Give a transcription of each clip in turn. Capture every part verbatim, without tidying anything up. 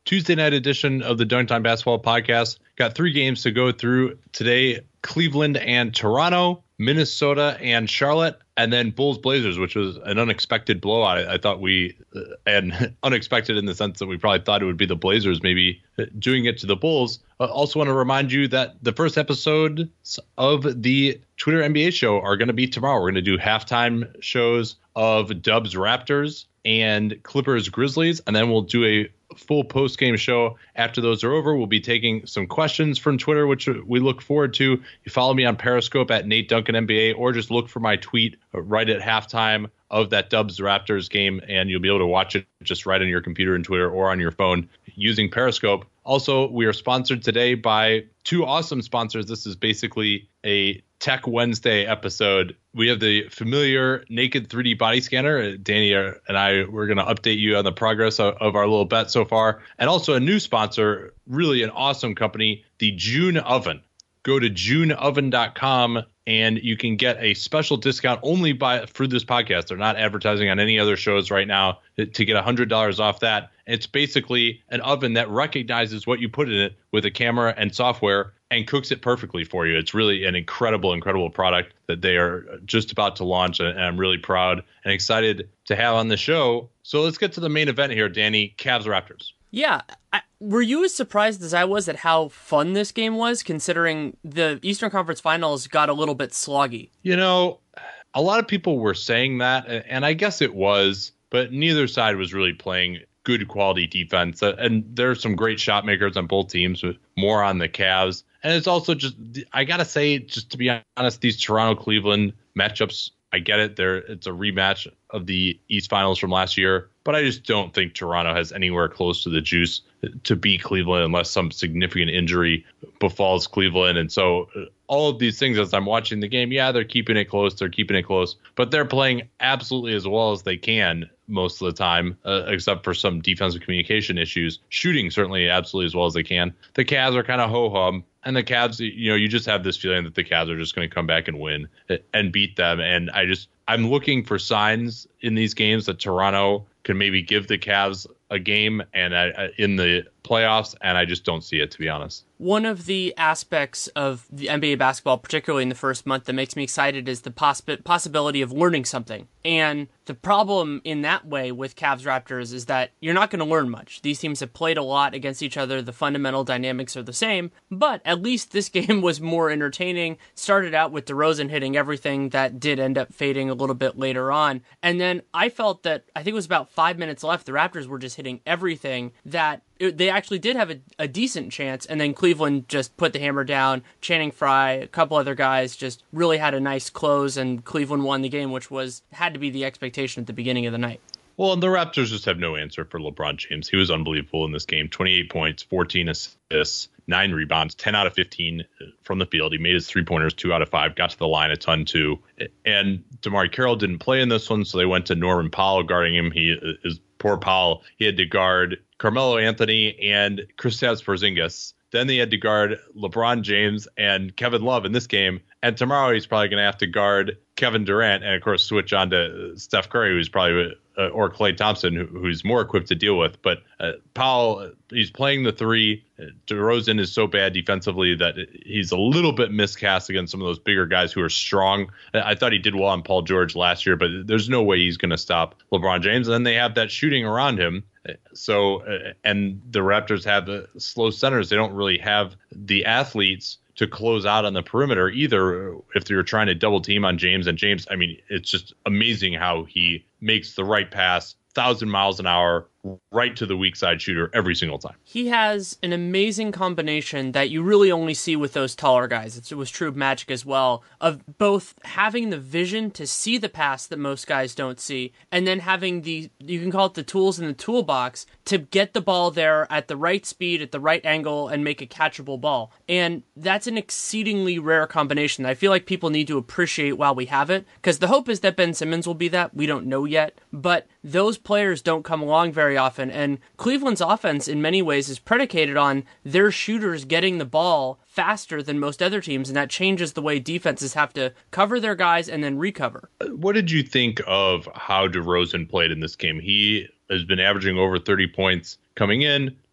Tuesday night edition of the Dunk Time Basketball Podcast. Got three games to go through today: Cleveland and Toronto, Minnesota and Charlotte, and then Bulls Blazers, which was an unexpected blowout. I, I thought we, uh, and unexpected in the sense that we probably thought it would be the Blazers maybe doing it to the Bulls. I also want to remind you that the first episodes of the Twitter N B A show are going to be tomorrow. We're going to do halftime shows of Dubs Raptors and Clippers Grizzlies, and then we'll do a full post-game show after those are over. We'll be taking some questions from Twitter, which we look forward to. You follow me on Periscope at Nate Duncan N B A, or just look for my tweet right at halftime of that Dubs Raptors game, and you'll be able to watch it just right on your computer and Twitter or on your phone using Periscope. Also, we are sponsored today by two awesome sponsors. This is basically a Tech Wednesday episode. We have the familiar Naked three D body scanner. Danny and I, we're going to update you on the progress of, of our little bet so far. And also a new sponsor, really an awesome company, the June Oven. Go to june oven dot com and you can get a special discount only by through this podcast. They're not advertising on any other shows right now to get one hundred dollars off that. It's basically an oven that recognizes what you put in it with a camera and software and cooks it perfectly for you. It's really an incredible, incredible product that they are just about to launch, and I'm really proud and excited to have on the show. So let's get to the main event here, Danny. Cavs Raptors. Yeah. I, were you as surprised as I was at how fun this game was, considering the Eastern Conference Finals got a little bit sloggy? You know, a lot of people were saying that, and I guess it was, but neither side was really playing good quality defense. And there's some great shot makers on both teams, but more on the Cavs. And it's also just, I got to say, just to be honest, these Toronto-Cleveland matchups, I get it. They're, it's a rematch of the East Finals from last year, but I just don't think Toronto has anywhere close to the juice to beat Cleveland unless some significant injury befalls Cleveland. And so all of these things, as I'm watching the game, yeah, they're keeping it close. They're keeping it close, but they're playing absolutely as well as they can most of the time, uh, except for some defensive communication issues. Shooting certainly absolutely as well as they can. The Cavs are kind of ho-hum. And the Cavs, you know, you just have this feeling that the Cavs are just going to come back and win and beat them. And I just, I'm looking for signs in these games that Toronto can maybe give the Cavs a game and I, in the playoffs, and I just don't see it, to be honest. One of the aspects of the N B A basketball, particularly in the first month, that makes me excited is the possi- possibility of learning something. And the problem in that way with Cavs Raptors is that you're not going to learn much. These teams have played a lot against each other. The fundamental dynamics are the same, but at least this game was more entertaining. Started out with DeRozan hitting everything that did end up fading a little bit later on. And then I felt that, I think it was about five minutes left, the Raptors were just hitting everything that It, they actually did have a, a decent chance, and then Cleveland just put the hammer down. Channing Frye, a couple other guys just really had a nice close, and Cleveland won the game, which was had to be the expectation at the beginning of the night. Well, and the Raptors just have no answer for LeBron James. He was unbelievable in this game. twenty-eight points, fourteen assists, nine rebounds, ten out of fifteen from the field. He made his three-pointers two out of five, got to the line a ton too. And DeMar Carroll didn't play in this one, so they went to Norman Powell guarding him. He is poor Powell. He had to guard Carmelo Anthony and Kristaps Porzingis. Then they had to guard LeBron James and Kevin Love in this game. And tomorrow he's probably going to have to guard Kevin Durant and, of course, switch on to Steph Curry, who's probably uh, or Klay Thompson, who, who's more equipped to deal with. But uh, Powell, he's playing the three. DeRozan is so bad defensively that he's a little bit miscast against some of those bigger guys who are strong. I thought he did well on Paul George last year, but there's no way he's going to stop LeBron James. And then they have that shooting around him. So, uh, and the Raptors have uh, slow centers. They don't really have the athletes to close out on the perimeter either if you're trying to double team on James. And James, I mean, it's just amazing how he makes the right pass, thousand miles an hour, right to the weak side shooter every single time. He has an amazing combination that you really only see with those taller guys. It was true of Magic as well, of both having the vision to see the pass that most guys don't see, and then having the, you can call it the tools in the toolbox, to get the ball there at the right speed, at the right angle, and make a catchable ball. And that's an exceedingly rare combination that I feel like people need to appreciate while we have it, because the hope is that Ben Simmons will be that. We don't know yet, but those players don't come along very often, and Cleveland's offense in many ways is predicated on their shooters getting the ball faster than most other teams, and that changes the way defenses have to cover their guys and then recover. What did you think of how DeRozan played in this game? He has been averaging over thirty points coming in,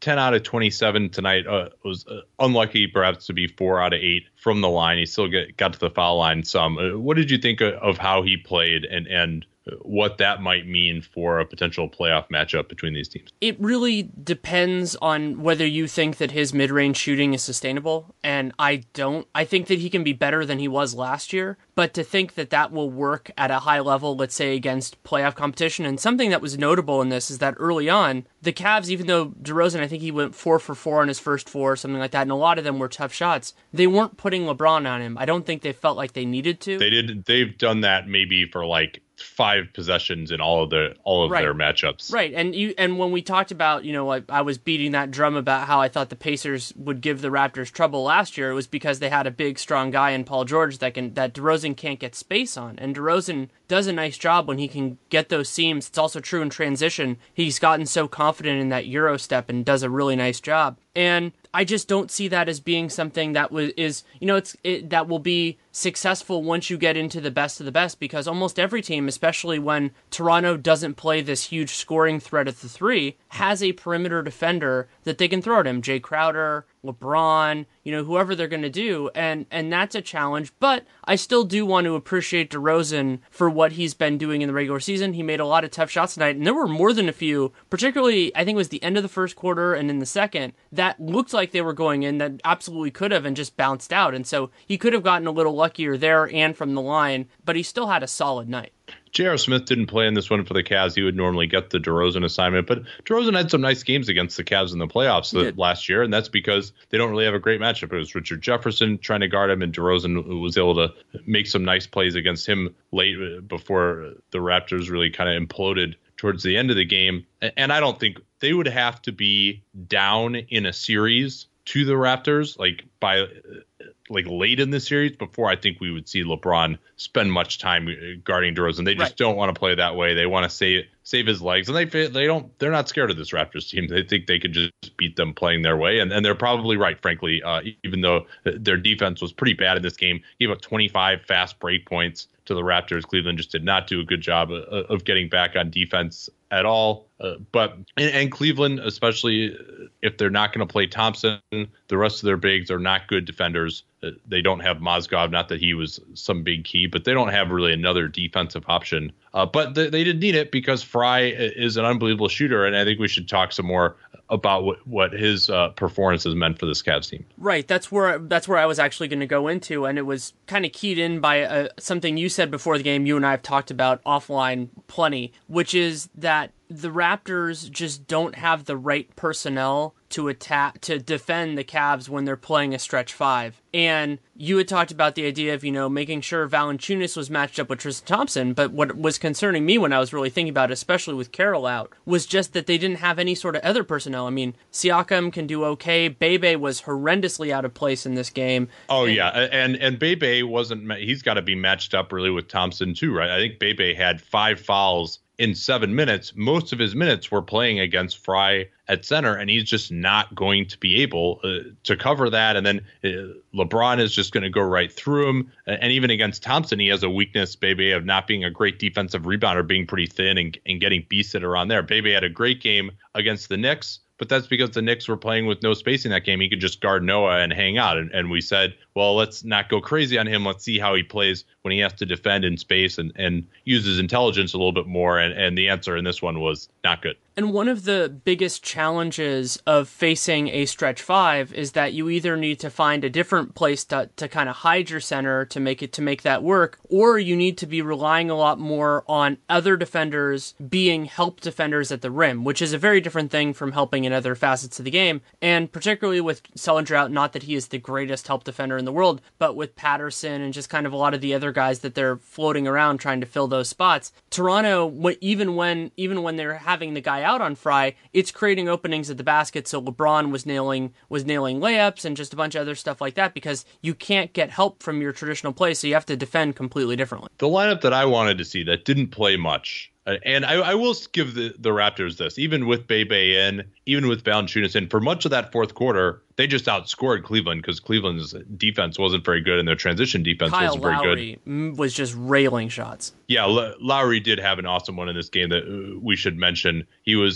ten out of twenty-seven tonight. Uh, was uh, unlucky perhaps to be four out of eight from the line. He still get, got to the foul line some. Uh, what did you think of, of how he played and, and what that might mean for a potential playoff matchup between these teams? It really depends on whether you think that his mid-range shooting is sustainable, and I don't. I think that he can be better than he was last year, but to think that that will work at a high level, let's say against playoff competition, and something that was notable in this is that early on, the Cavs, even though DeRozan, I think he went four for four on his first four, something like that, and a lot of them were tough shots, they weren't putting LeBron on him. I don't think they felt like they needed to. They did. They've done that maybe for like five possessions in all of the all of right. their matchups. Right. And you and when we talked about, you know, I, I was beating that drum about how I thought the Pacers would give the Raptors trouble last year, it was because they had a big, strong guy in Paul George that can that DeRozan can't get space on. And DeRozan does a nice job when he can get those seams. It's also true in transition. He's gotten so confident in that Euro step and does a really nice job. And I just don't see that as being something that was is you know it's it, that will be successful once you get into the best of the best, because almost every team, especially when Toronto doesn't play this huge scoring threat at the three, has a perimeter defender that they can throw at him. Jay Crowder, LeBron, you know, whoever they're going to do, and and that's a challenge. But I still do want to appreciate DeRozan for what he's been doing in the regular season. He made a lot of tough shots tonight, and there were more than a few, particularly I think it was the end of the first quarter and in the second, that looked like they were going in that absolutely could have and just bounced out. And so he could have gotten a little luckier there and from the line, but he still had a solid night. J R. Smith didn't play in this one for the Cavs. He would normally get the DeRozan assignment, but DeRozan had some nice games against the Cavs in the playoffs the, last year, and that's because they don't really have a great matchup. It was Richard Jefferson trying to guard him, and DeRozan was able to make some nice plays against him late before the Raptors really kind of imploded towards the end of the game. And I don't think they would have to be down in a series to the Raptors, like by like late in the series, before I think we would see LeBron spend much time guarding DeRozan. They just right. don't want to play that way. They want to save save his legs, and they they don't they're not scared of this Raptors team. They think they could just beat them playing their way, and, and they're probably right, frankly. Uh, even though their defense was pretty bad in this game, gave up twenty-five fast break points to the Raptors. Cleveland just did not do a good job of, of getting back on defense at all. Uh, but and, and Cleveland, especially if they're not going to play Thompson, the rest of their bigs are not good defenders. Uh, they don't have Mozgov, not that he was some big key, but they don't have really another defensive option. Uh, but they, they didn't need it because Fry is an unbelievable shooter, and I think we should talk some more about what, what his uh, performance has meant for this Cavs team. Right, that's where that's where I was actually going to go into, and it was kind of keyed in by uh, something you said before the game. You and I have talked about offline plenty, which is that the Raptors just don't have the right personnel to attack, to defend the Cavs when they're playing a stretch five. And you had talked about the idea of, you know, making sure Valanciunas was matched up with Tristan Thompson, but what was concerning me when I was really thinking about it, especially with Carroll out, was just that they didn't have any sort of other personnel. I mean, Siakam can do okay. Bebe was horrendously out of place in this game. Oh, and, yeah, and and Bebe wasn't, he's got to be matched up really with Thompson too, right? I think Bebe had five fouls in seven minutes. Most of his minutes were playing against Fry at center, and he's just not going to be able uh, to cover that. And then uh, LeBron is just going to go right through him. And even against Thompson, he has a weakness, Bebe, of not being a great defensive rebounder, being pretty thin and, and getting beasted around there. Bebe had a great game against the Knicks, but that's because the Knicks were playing with no spacing that game. He could just guard Noah and hang out. And, and we said, well, let's not go crazy on him. Let's see how he plays when he has to defend in space and, and use his intelligence a little bit more. And, and the answer in this one was not good. And one of the biggest challenges of facing a stretch five is that you either need to find a different place to, to kind of hide your center to make it to make that work, or you need to be relying a lot more on other defenders being help defenders at the rim, which is a very different thing from helping in other facets of the game. And particularly with Sullinger out, not that he is the greatest help defender in the world, but with Patterson and just kind of a lot of the other guys that they're floating around trying to fill those spots, Toronto, even when even when they're having the guy out on Fry, it's creating openings at the basket. So LeBron was nailing was nailing layups and just a bunch of other stuff like that, because you can't get help from your traditional play, so you have to defend completely differently. The lineup that I wanted to see that didn't play much, and I, I will give the, the Raptors this, even with Bebe in, even with Valanciunas in, for much of that fourth quarter, they just outscored Cleveland because Cleveland's defense wasn't very good and their transition defense Kyle wasn't very Lowry good. was just railing shots. Yeah, L- Lowry did have an awesome one in this game that we should mention. He was uh,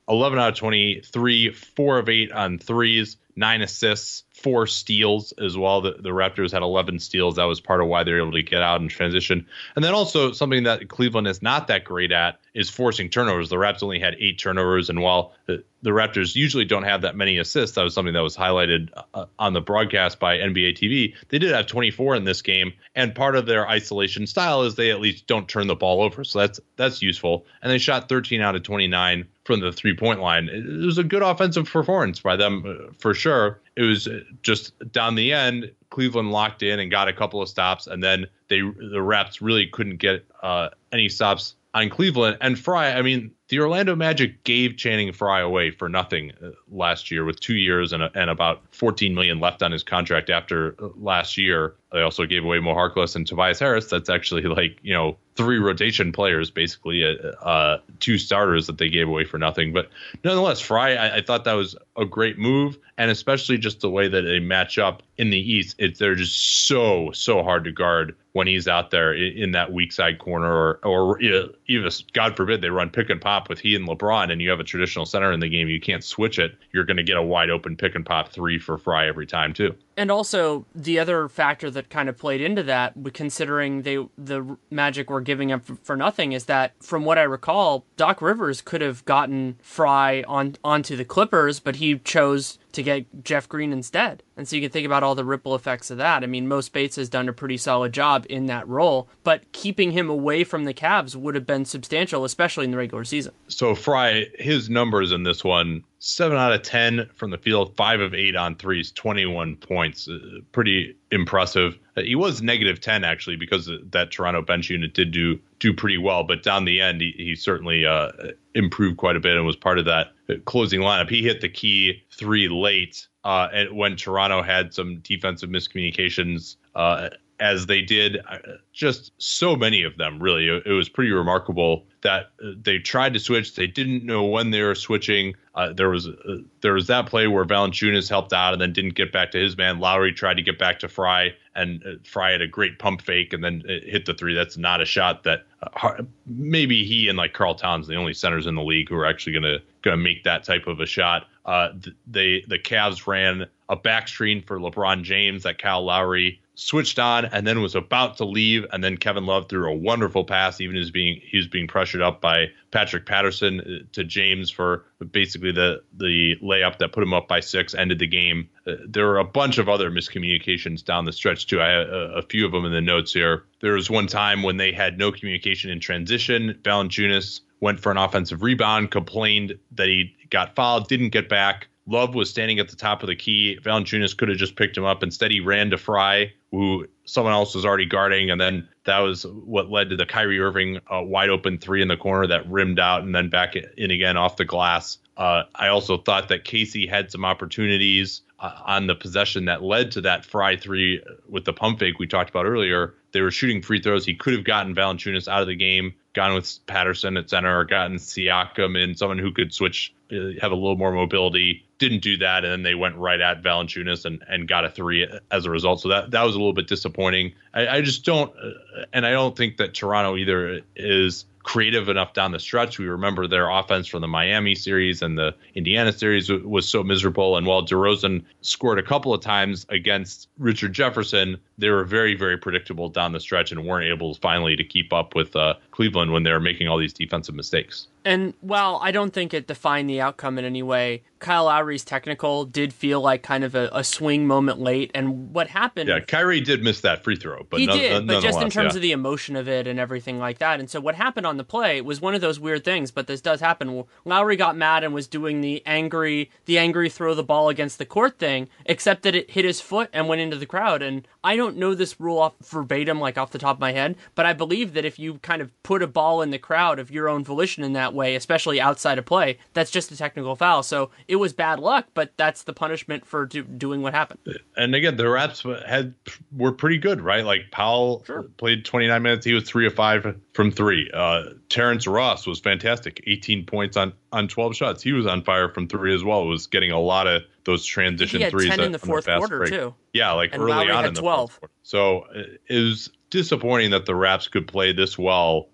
eleven out of twenty-three, four of eight on threes, nine assists, four steals as well. The, the Raptors had eleven steals. That was part of why they were able to get out and transition. And then also something that Cleveland is not that great at is forcing turnovers. The Raps only had eight turnovers, and while the, the Raptors usually don't have that many assists, that was something that was highlighted uh, on the broadcast by N B A T V. They did have twenty-four in this game, and part of their isolation style is they at least don't turn the ball over, so that's that's useful. And they shot thirteen out of twenty-nine from the three-point line. It was a good offensive performance by them uh, for sure. It was just down the end, Cleveland locked in and got a couple of stops, and then they the Raps really couldn't get uh, any stops on Cleveland. And Fry, I mean, the Orlando Magic gave Channing Frye away for nothing last year with two years and, a, and about fourteen million dollars left on his contract after last year. They also gave away Mo Harkless and Tobias Harris. That's actually like, you know, three rotation players, basically, uh, uh, two starters that they gave away for nothing. But nonetheless, Frye, I, I thought that was a great move, and especially just the way that they match up in the East. It, they're just so, so hard to guard when he's out there in, in that weak side corner, or, or even, God forbid, they run pick and pop with he and LeBron, and you have a traditional center in the game. You can't switch it. You're going to get a wide open pick and pop three for Frye every time, too. And also, the other factor that kind of played into that, considering they the Magic were giving up for nothing, is that, from what I recall, Doc Rivers could have gotten Frye on onto the Clippers, but he chose to get Jeff Green instead. And so you can think about all the ripple effects of that. I mean, Mo Spates has done a pretty solid job in that role, but keeping him away from the Cavs would have been substantial, especially in the regular season. So Frye, his numbers in this one, seven out of ten from the field, five of eight on threes, twenty-one points. Uh, pretty impressive. Uh, he was negative ten, actually, because that Toronto bench unit did do do pretty well. But down the end, he, he certainly uh, improved quite a bit and was part of that closing lineup. He hit the key three late uh, and when Toronto had some defensive miscommunications, uh, as they did. Uh, just so many of them, really. It, it was pretty remarkable that they tried to switch. They didn't know when they were switching. Uh, there was uh, there was that play where Valanciunas helped out and then didn't get back to his man. Lowry tried to get back to Frye, and uh, Frye had a great pump fake and then it hit the three. That's not a shot that uh, maybe he and like Karl Towns, the only centers in the league who are actually going to going to make that type of a shot. Uh, they the Cavs ran a back screen for LeBron James that Kyle Lowry switched on and then was about to leave, and then Kevin Love threw a wonderful pass, even as being he was being pressured up by Patrick Patterson to James for basically the the layup that put him up by six, ended the game. Uh, there were a bunch of other miscommunications down the stretch too. I have a, a few of them in the notes here. There was one time when they had no communication in transition. Valanciunas went for an offensive rebound, complained that he got fouled, didn't get back. Love was standing at the top of the key. Valanciunas could have just picked him up. Instead, he ran to Frye, who someone else was already guarding, and then that was what led to the Kyrie Irving uh, wide open three in the corner that rimmed out and then back in again off the glass. Uh, I also thought that Casey had some opportunities uh, on the possession that led to that Frye three with the pump fake we talked about earlier. They were shooting free throws. He could have gotten Valanciunas out of the game, gone with Patterson at center, or gotten Siakam in, someone who could switch, uh, have a little more mobility. Didn't do that, and then they went right at Valanciunas and, and got a three as a result. So that, that was a little bit disappointing. I, I just don't, uh, and I don't think that Toronto either is creative enough down the stretch. We remember their offense from the Miami series and the Indiana series was so miserable. And while DeRozan scored a couple of times against Richard Jefferson, they were very, very predictable down the stretch and weren't able finally to keep up with uh, Cleveland when they were making all these defensive mistakes. And while I don't think it defined the outcome in any way, Kyle Lowry's technical did feel like kind of a, a swing moment late. And what happened... Yeah, Kyrie did miss that free throw. But he no, did, but just in terms yeah. of the emotion of it and everything like that. And so what happened on the play was one of those weird things, but this does happen. Lowry got mad and was doing the angry, the angry throw the ball against the court thing, except that it hit his foot and went into the crowd. And I don't know this rule off verbatim, like off the top of my head, but I believe that if you kind of put a ball in the crowd of your own volition in that way, especially outside of play, that's just a technical foul. So it was bad luck, but that's the punishment for do, doing what happened. And again, the Raps had were pretty good, right? Like Powell sure. played twenty-nine minutes. He was three of five from three. Uh, Terrence Ross was fantastic. eighteen points on, on twelve shots. He was on fire from three as well. Was getting a lot of those transition he had threes. ten in the fourth the quarter break. too. Yeah, like and early Lowry on had in the twelve. fourth quarter. So it was disappointing that the Raps could play this well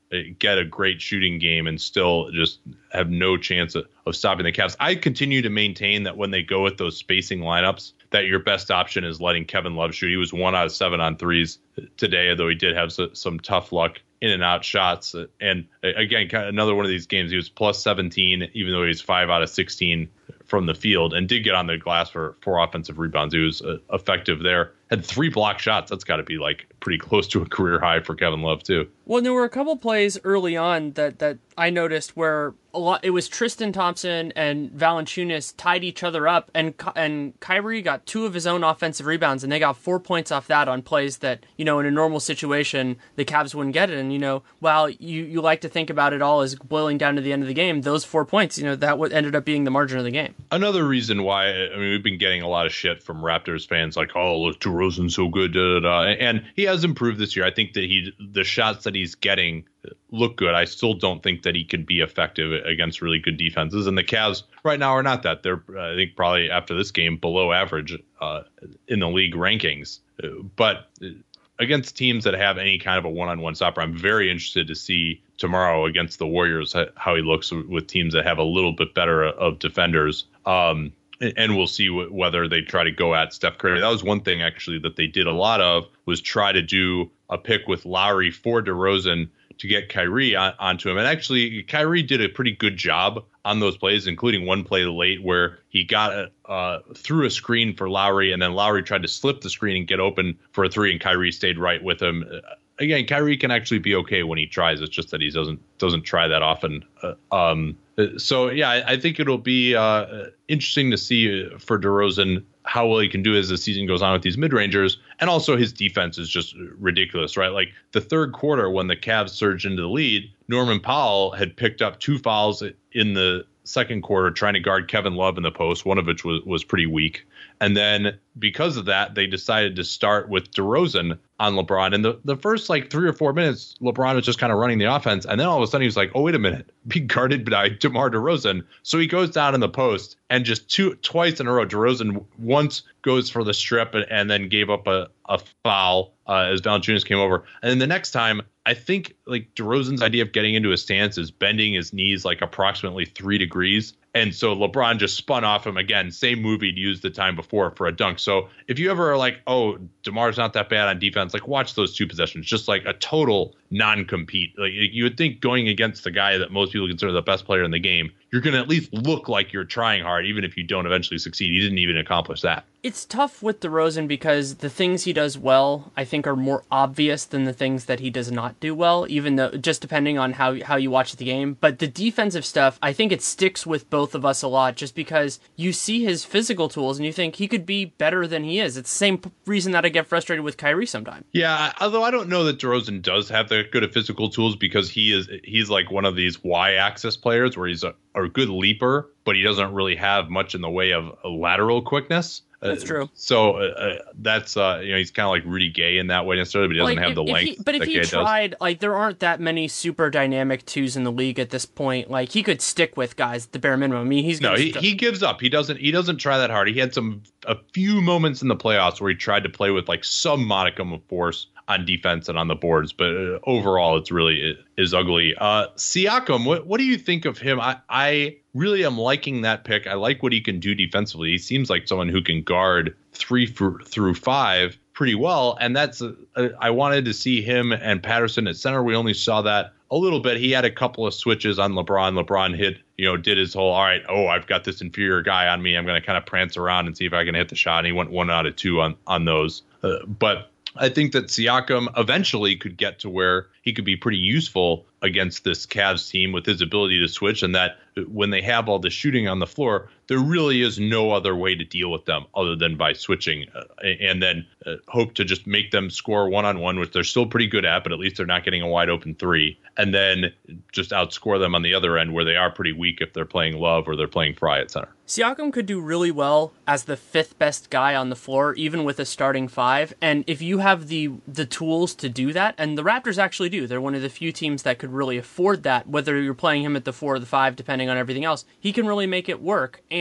get a great shooting game and still just have no chance of, of stopping the Cavs. I continue to maintain that when they go with those spacing lineups, that your best option is letting Kevin Love shoot. He was one out of seven on threes today, although he did have so, some tough luck in and out shots. And again, kind of another one of these games, he was plus seventeen, even though he's five out of sixteen from the field, and did get on the glass for four offensive rebounds. He was uh, effective there. Had three block shots. That's got to be like pretty close to a career high for Kevin Love too. Well, there were a couple plays early on that, that I noticed where a lot it was Tristan Thompson and Valanciunas tied each other up, and and Kyrie got two of his own offensive rebounds, and they got four points off that on plays that, you know, in a normal situation the Cavs wouldn't get it. And you know, while you, you like to think about it all as boiling down to the end of the game, those four points, you know, that what ended up being the margin of the game. Another reason why, I mean, we've been getting a lot of shit from Raptors fans, like, oh, look, DeRozan's so good, da, da, da. And he has improved this year. I think that he, the shots that he's getting look good. I still don't think that he could be effective against really good defenses. And the Cavs right now are not that. They're, I think, probably after this game below average uh, in the league rankings. But against teams that have any kind of a one-on-one stopper, I'm very interested to see tomorrow against the Warriors how he looks with teams that have a little bit better of defenders. Um, and we'll see w- whether they try to go at Steph Curry. That was one thing, actually, that they did a lot of, was try to do a pick with Lowry for DeRozan to get Kyrie on, onto him. And actually, Kyrie did a pretty good job on those plays, including one play late where he got uh, through a screen for Lowry, and then Lowry tried to slip the screen and get open for a three, and Kyrie stayed right with him. Again, Kyrie can actually be okay when he tries. It's just that he doesn't doesn't try that often. Uh, um, so, yeah, I, I think it'll be uh, interesting to see for DeRozan how well he can do as the season goes on with these mid-rangers. And also his defense is just ridiculous, right? Like the third quarter when the Cavs surged into the lead, Norman Powell had picked up two fouls in the second quarter trying to guard Kevin Love in the post, one of which was, was pretty weak. And then because of that, they decided to start with DeRozan on LeBron. And the, the first like three or four minutes, LeBron was just kind of running the offense. And then all of a sudden he was like, oh, wait a minute, be guarded by DeMar DeRozan. So he goes down in the post, and just two twice in a row, DeRozan once goes for the strip and, and then gave up a, a foul uh, as Valanciunas came over. And then the next time, I think like DeRozan's idea of getting into a stance is bending his knees like approximately three degrees. And so LeBron just spun off him again, same move he'd used the time before for a dunk. So if you ever are like, oh, DeMar's not that bad on defense, like watch those two possessions, just like a total non-compete. Like you would think going against the guy that most people consider the best player in the game, you're going to at least look like you're trying hard, even if you don't eventually succeed. He didn't even accomplish that. It's tough with DeRozan because the things he does well, I think, are more obvious than the things that he does not do well, even though just depending on how how you watch the game. But the defensive stuff, I think it sticks with both of us a lot just because you see his physical tools and you think he could be better than he is. It's the same reason that I get frustrated with Kyrie sometimes. Yeah, although I don't know that DeRozan does have the good of physical tools because he is he's like one of these Y-axis players where he's a, a good leaper, but he doesn't really have much in the way of lateral quickness. That's true. Uh, so uh, that's, uh, you know, he's kind of like Rudy Gay in that way necessarily, but he doesn't like, have if, the if length. He, but if that he Gay tried, does. like, there aren't that many super dynamic twos in the league at this point. Like, he could stick with guys at the bare minimum. I mean, he's no, he, st- he gives up. He doesn't. He doesn't try that hard. He had some a few moments in the playoffs where he tried to play with like some modicum of force on defense and on the boards, but uh, overall, it's really it is ugly. Uh, Siakam, what what do you think of him? I I really am liking that pick. I like what he can do defensively. He seems like someone who can guard three for, through five pretty well, and that's uh, I wanted to see him and Patterson at center. We only saw that a little bit. He had a couple of switches on LeBron. LeBron hit, you know, did his whole, all right, oh, I've got this inferior guy on me. I'm going to kind of prance around and see if I can hit the shot. And he went one out of two on on those, uh, but. I think that Siakam eventually could get to where he could be pretty useful against this Cavs team with his ability to switch, and that when they have all the shooting on the floor, there really is no other way to deal with them other than by switching, uh, and then uh, hope to just make them score one-on-one, which they're still pretty good at, but at least they're not getting a wide open three, and then just outscore them on the other end where they are pretty weak if they're playing Love or they're playing Fry at center. Siakam could do really well as the fifth best guy on the floor, even with a starting five. And if you have the the tools to do that, and the Raptors actually do, they're one of the few teams that could really afford that, whether you're playing him at the four or the five, depending on everything else, he can really make it work. And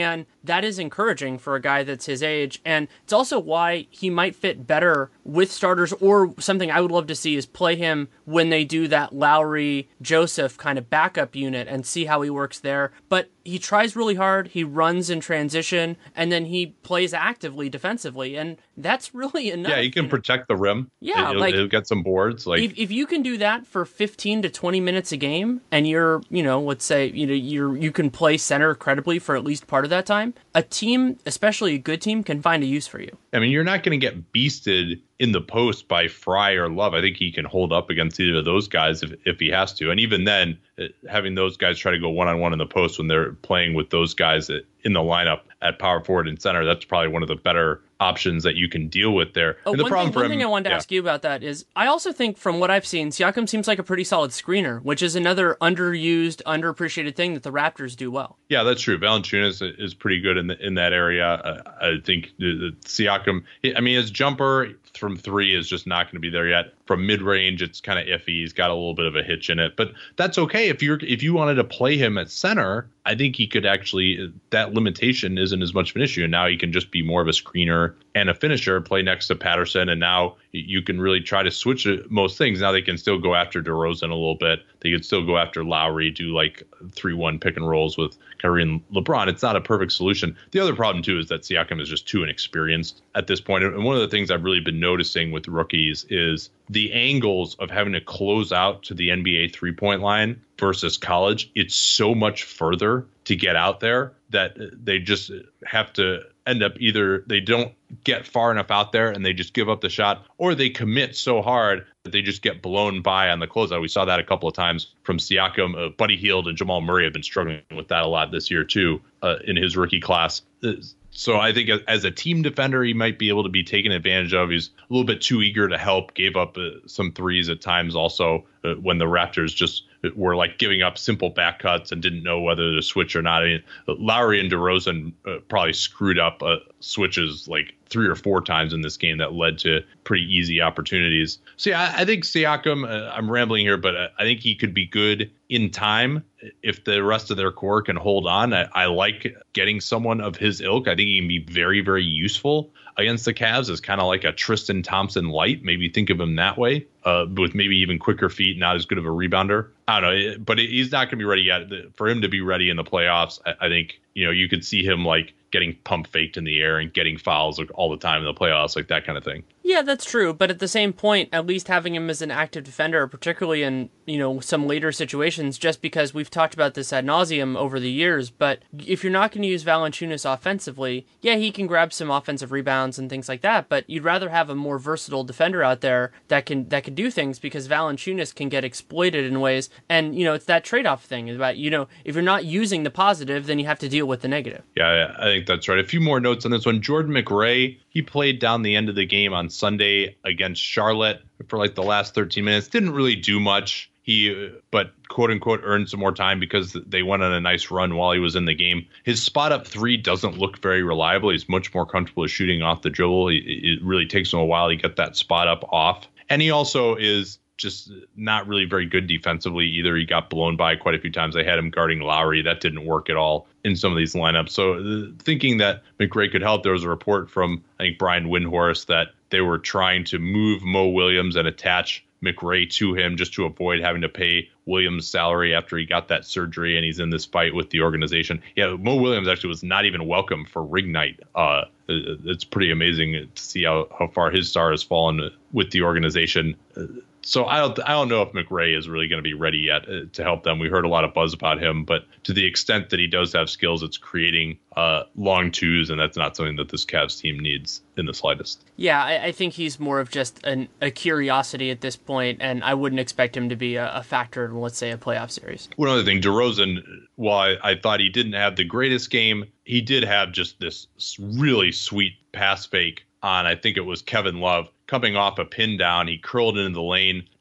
that is encouraging for a guy that's his age. And it's also why he might fit better with starters, or something I would love to see is play him when they do that Lowry Joseph kind of backup unit and see how he works there. But he tries really hard, he runs in transition, and then he plays actively defensively, and that's really enough. Yeah, he can you know? protect the rim. Yeah, he'll, like he'll get some boards. Like if, if you can do that for fifteen to twenty minutes a game, and you're, you know, let's say, you know, you're you can play center credibly for at least part of that time, a team, especially a good team, can find a use for you. I mean, you're not going to get beasted in the post by Fry or Love. I think he can hold up against either of those guys if, if he has to. And even then, having those guys try to go one-on-one in the post when they're playing with those guys in the lineup at power forward and center, that's probably one of the better options that you can deal with there. Oh, and the one problem thing, for one him, thing I wanted to yeah. ask you about that is, I also think from what I've seen, Siakam seems like a pretty solid screener, which is another underused, underappreciated thing that the Raptors do well. Yeah, that's true. Valanciunas is pretty good in the, in that area. Uh, I think the, the Siakam, I mean, his jumper from three is just not going to be there yet. From mid range, it's kind of iffy. He's got a little bit of a hitch in it, but that's okay. If you're if you wanted to play him at center, I think he could actually, that limitation isn't as much of an issue. And now he can just be more of a screener and a finisher, play next to Patterson. And now you can really try to switch most things. Now they can still go after DeRozan a little bit. They could still go after Lowry, do like three one pick and rolls with Kyrie and LeBron. It's not a perfect solution. The other problem, too, is that Siakam is just too inexperienced at this point. And one of the things I've really been noticing with rookies is the angles of having to close out to the N B A three-point line versus college. It's so much further to get out there that they just have to end up either they don't get far enough out there and they just give up the shot, or they commit so hard that they just get blown by on the closeout. We saw that a couple of times from Siakam. Uh, Buddy Hield and Jamal Murray have been struggling with that a lot this year, too, uh, in his rookie class. Uh, So I think as a team defender, he might be able to be taken advantage of. He's a little bit too eager to help, gave up uh, some threes at times also uh, when the Raptors just were like giving up simple back cuts and didn't know whether to switch or not. I mean, Lowry and DeRozan uh, probably screwed up uh, switches like three or four times in this game that led to pretty easy opportunities. So yeah, I, I think Siakam, uh, I'm rambling here, but I think he could be good in time if the rest of their core can hold on. I, I like getting someone of his ilk. I think he can be very, very useful against the Cavs as kind of like a Tristan Thompson light. Maybe think of him that way, uh, with maybe even quicker feet, not as good of a rebounder. I don't know, but he's not going to be ready yet. For him to be ready in the playoffs, I, I think, you know, you could see him like getting pump faked in the air and getting fouls all the time in the playoffs, like that kind of thing. Yeah, that's true. But at the same point, at least having him as an active defender, particularly in, you know, some later situations, just because we've talked about this ad nauseum over the years, but if you're not going to use Valanciunas offensively, yeah, he can grab some offensive rebounds and things like that, but you'd rather have a more versatile defender out there that can that can do things, because Valanciunas can get exploited in ways, and, you know, it's that trade-off thing about, you know, if you're not using the positive, then you have to deal with the negative. Yeah, I think that's right. A few more notes on this one. Jordan McRae, he played down the end of the game on Sunday against Charlotte for like the last thirteen minutes. Didn't really do much. He, but quote unquote, earned some more time because they went on a nice run while he was in the game. His spot up three doesn't look very reliable. He's much more comfortable shooting off the dribble. It really takes him a while to get that spot up off. And he also is just not really very good defensively either. He got blown by quite a few times. They had him guarding Lowry. That didn't work at all in some of these lineups. So uh, thinking that McRae could help, there was a report from, I think, Brian Windhorst that they were trying to move Mo Williams and attach McRae to him just to avoid having to pay Williams' salary after he got that surgery and he's in this fight with the organization. Yeah, Mo Williams actually was not even welcome for ring night. Uh, it's pretty amazing to see how, how far his star has fallen with the organization. So I don't I don't know if McRae is really going to be ready yet uh, to help them. We heard a lot of buzz about him, but to the extent that he does have skills, it's creating uh, long twos, and that's not something that this Cavs team needs in the slightest. Yeah, I, I think he's more of just an, a curiosity at this point, and I wouldn't expect him to be a, a factor in, let's say, a playoff series. One other thing, DeRozan, while I, I thought he didn't have the greatest game, he did have just this really sweet pass fake on, I think it was Kevin Love, coming off a pin down. He curled into the lane,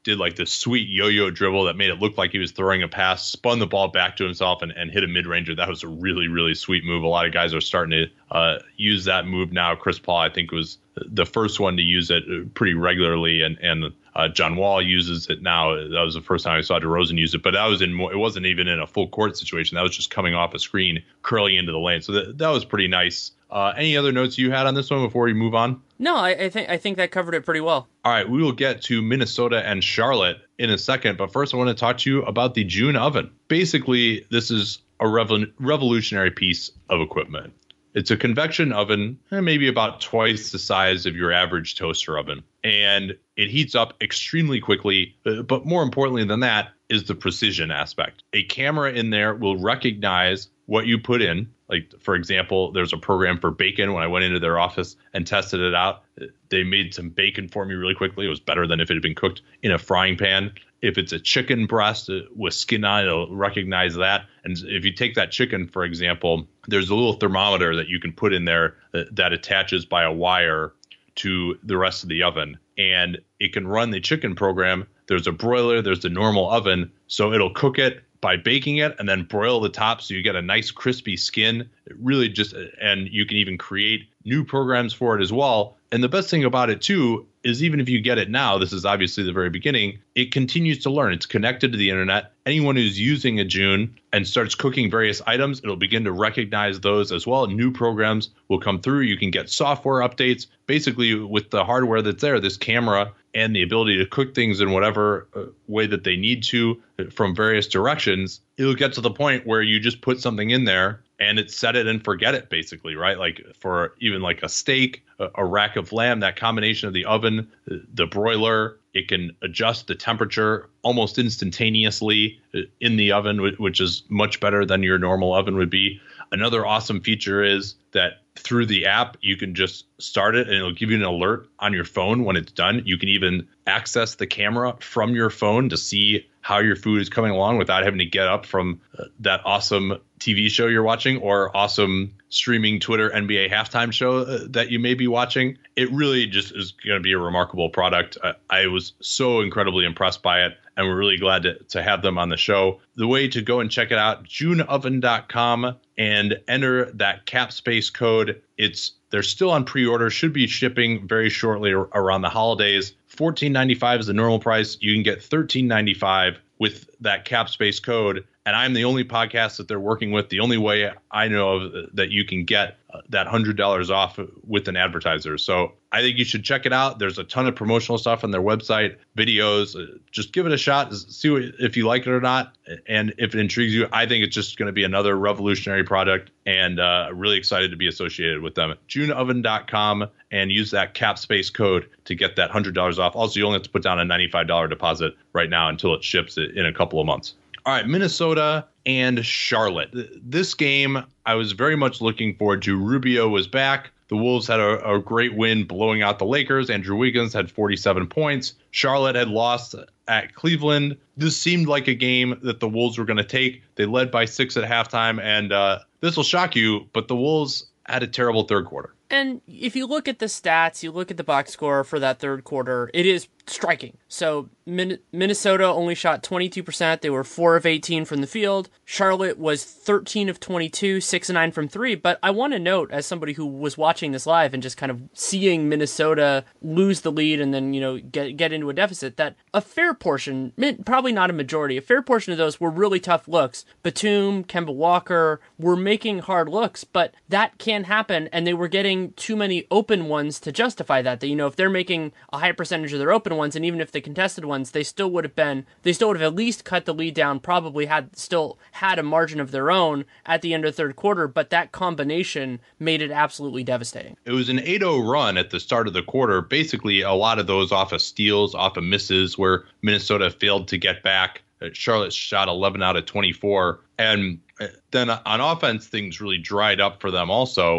did like this sweet yo-yo dribble that made it look like he was throwing a pass, spun the ball back to himself and, and hit a mid-ranger. That was a really, really sweet move. A lot of guys are starting to uh, use that move now. Chris Paul, I think, was the first one to use it pretty regularly, and and uh, John Wall uses it now. That was the first time I saw DeRozan use it, but that was in more, it wasn't even in a full court situation. That was just coming off a screen, curling into the lane. So that, that was pretty nice. Uh, any other notes you had on this one before we move on? No, I, I think I think that covered it pretty well. All right, we will get to Minnesota and Charlotte in a second, but first I want to talk to you about the June oven. Basically, this is a revo- revolutionary piece of equipment. It's a convection oven, maybe about twice the size of your average toaster oven, and it heats up extremely quickly. But more importantly than that is the precision aspect. A camera in there will recognize what you put in. Like, for example, there's a program for bacon. When I went into their office and tested it out, they made some bacon for me really quickly. It was better than if it had been cooked in a frying pan. If it's a chicken breast with skin on it, it'll recognize that. And if you take that chicken, for example, there's a little thermometer that you can put in there that attaches by a wire to the rest of the oven. And it can run the chicken program. There's a broiler, there's the normal oven. So it'll cook it by baking it and then broil the top so you get a nice crispy skin. It really just, and you can even create new programs for it as well. And the best thing about it too is even if you get it now, this is obviously the very beginning, it continues to learn. It's connected to the internet. Anyone who's using a June and starts cooking various items, it'll begin to recognize those as well. New programs will come through. You can get software updates. Basically, with the hardware that's there, this camera and the ability to cook things in whatever way that they need to from various directions, it'll get to the point where you just put something in there and it's set it and forget it, basically, right? Like for even like a steak, a, a rack of lamb, that combination of the oven, the broiler, it can adjust the temperature almost instantaneously in the oven, which is much better than your normal oven would be. Another awesome feature is that through the app, you can just start it and it'll give you an alert on your phone when it's done. You can even access the camera from your phone to see how your food is coming along without having to get up from uh, that awesome T V show you're watching or awesome streaming Twitter N B A halftime show uh, that you may be watching. It really just is going to be a remarkable product. Uh, I was so incredibly impressed by it, and we're really glad to, to have them on the show. The way to go and check it out, june oven dot com, and enter that CapSpace code. It's they're still on pre-order, should be shipping very shortly around the holidays. fourteen ninety-five is the normal price. You can get thirteen ninety-five with that CapSpace code. And I'm the only podcast that they're working with. The only way I know of that you can get uh, that one hundred dollars off with an advertiser. So I think you should check it out. There's a ton of promotional stuff on their website, videos. Uh, just give it a shot. See what, if you like it or not. And if it intrigues you, I think it's just going to be another revolutionary product. And uh, really excited to be associated with them. june oven dot com and use that CapSpace code to get that one hundred dollars off. Also, you only have to put down a ninety-five dollars deposit right now until it ships in a couple of months. All right, Minnesota and Charlotte. This game, I was very much looking forward to. Rubio was back. The Wolves had a, a great win blowing out the Lakers. Andrew Wiggins had forty-seven points. Charlotte had lost at Cleveland. This seemed like a game that the Wolves were going to take. They led by six at halftime, and uh, this will shock you, but the Wolves had a terrible third quarter. And if you look at the stats, you look at the box score for that third quarter, it is striking. So Min- Minnesota only shot twenty-two percent. They were four of eighteen from the field. Charlotte was thirteen of twenty-two, six of nine from three. But I want to note, as somebody who was watching this live and just kind of seeing Minnesota lose the lead and then, you know, get get into a deficit, that a fair portion, probably not a majority, a fair portion of those were really tough looks. Batum, Kemba Walker were making hard looks, but that can happen, and they were getting too many open ones to justify that. That, you know, if they're making a high percentage of their open ones, and even if they contested ones, they still would have been, they still would have at least cut the lead down, probably had still had a margin of their own at the end of the third quarter, but that combination made it absolutely devastating. It was an eight oh run at the start of the quarter. Basically, a lot of those off of steals, off of misses, where Minnesota failed to get back. Charlotte shot eleven out of twenty-four. And then on offense, things really dried up for them also.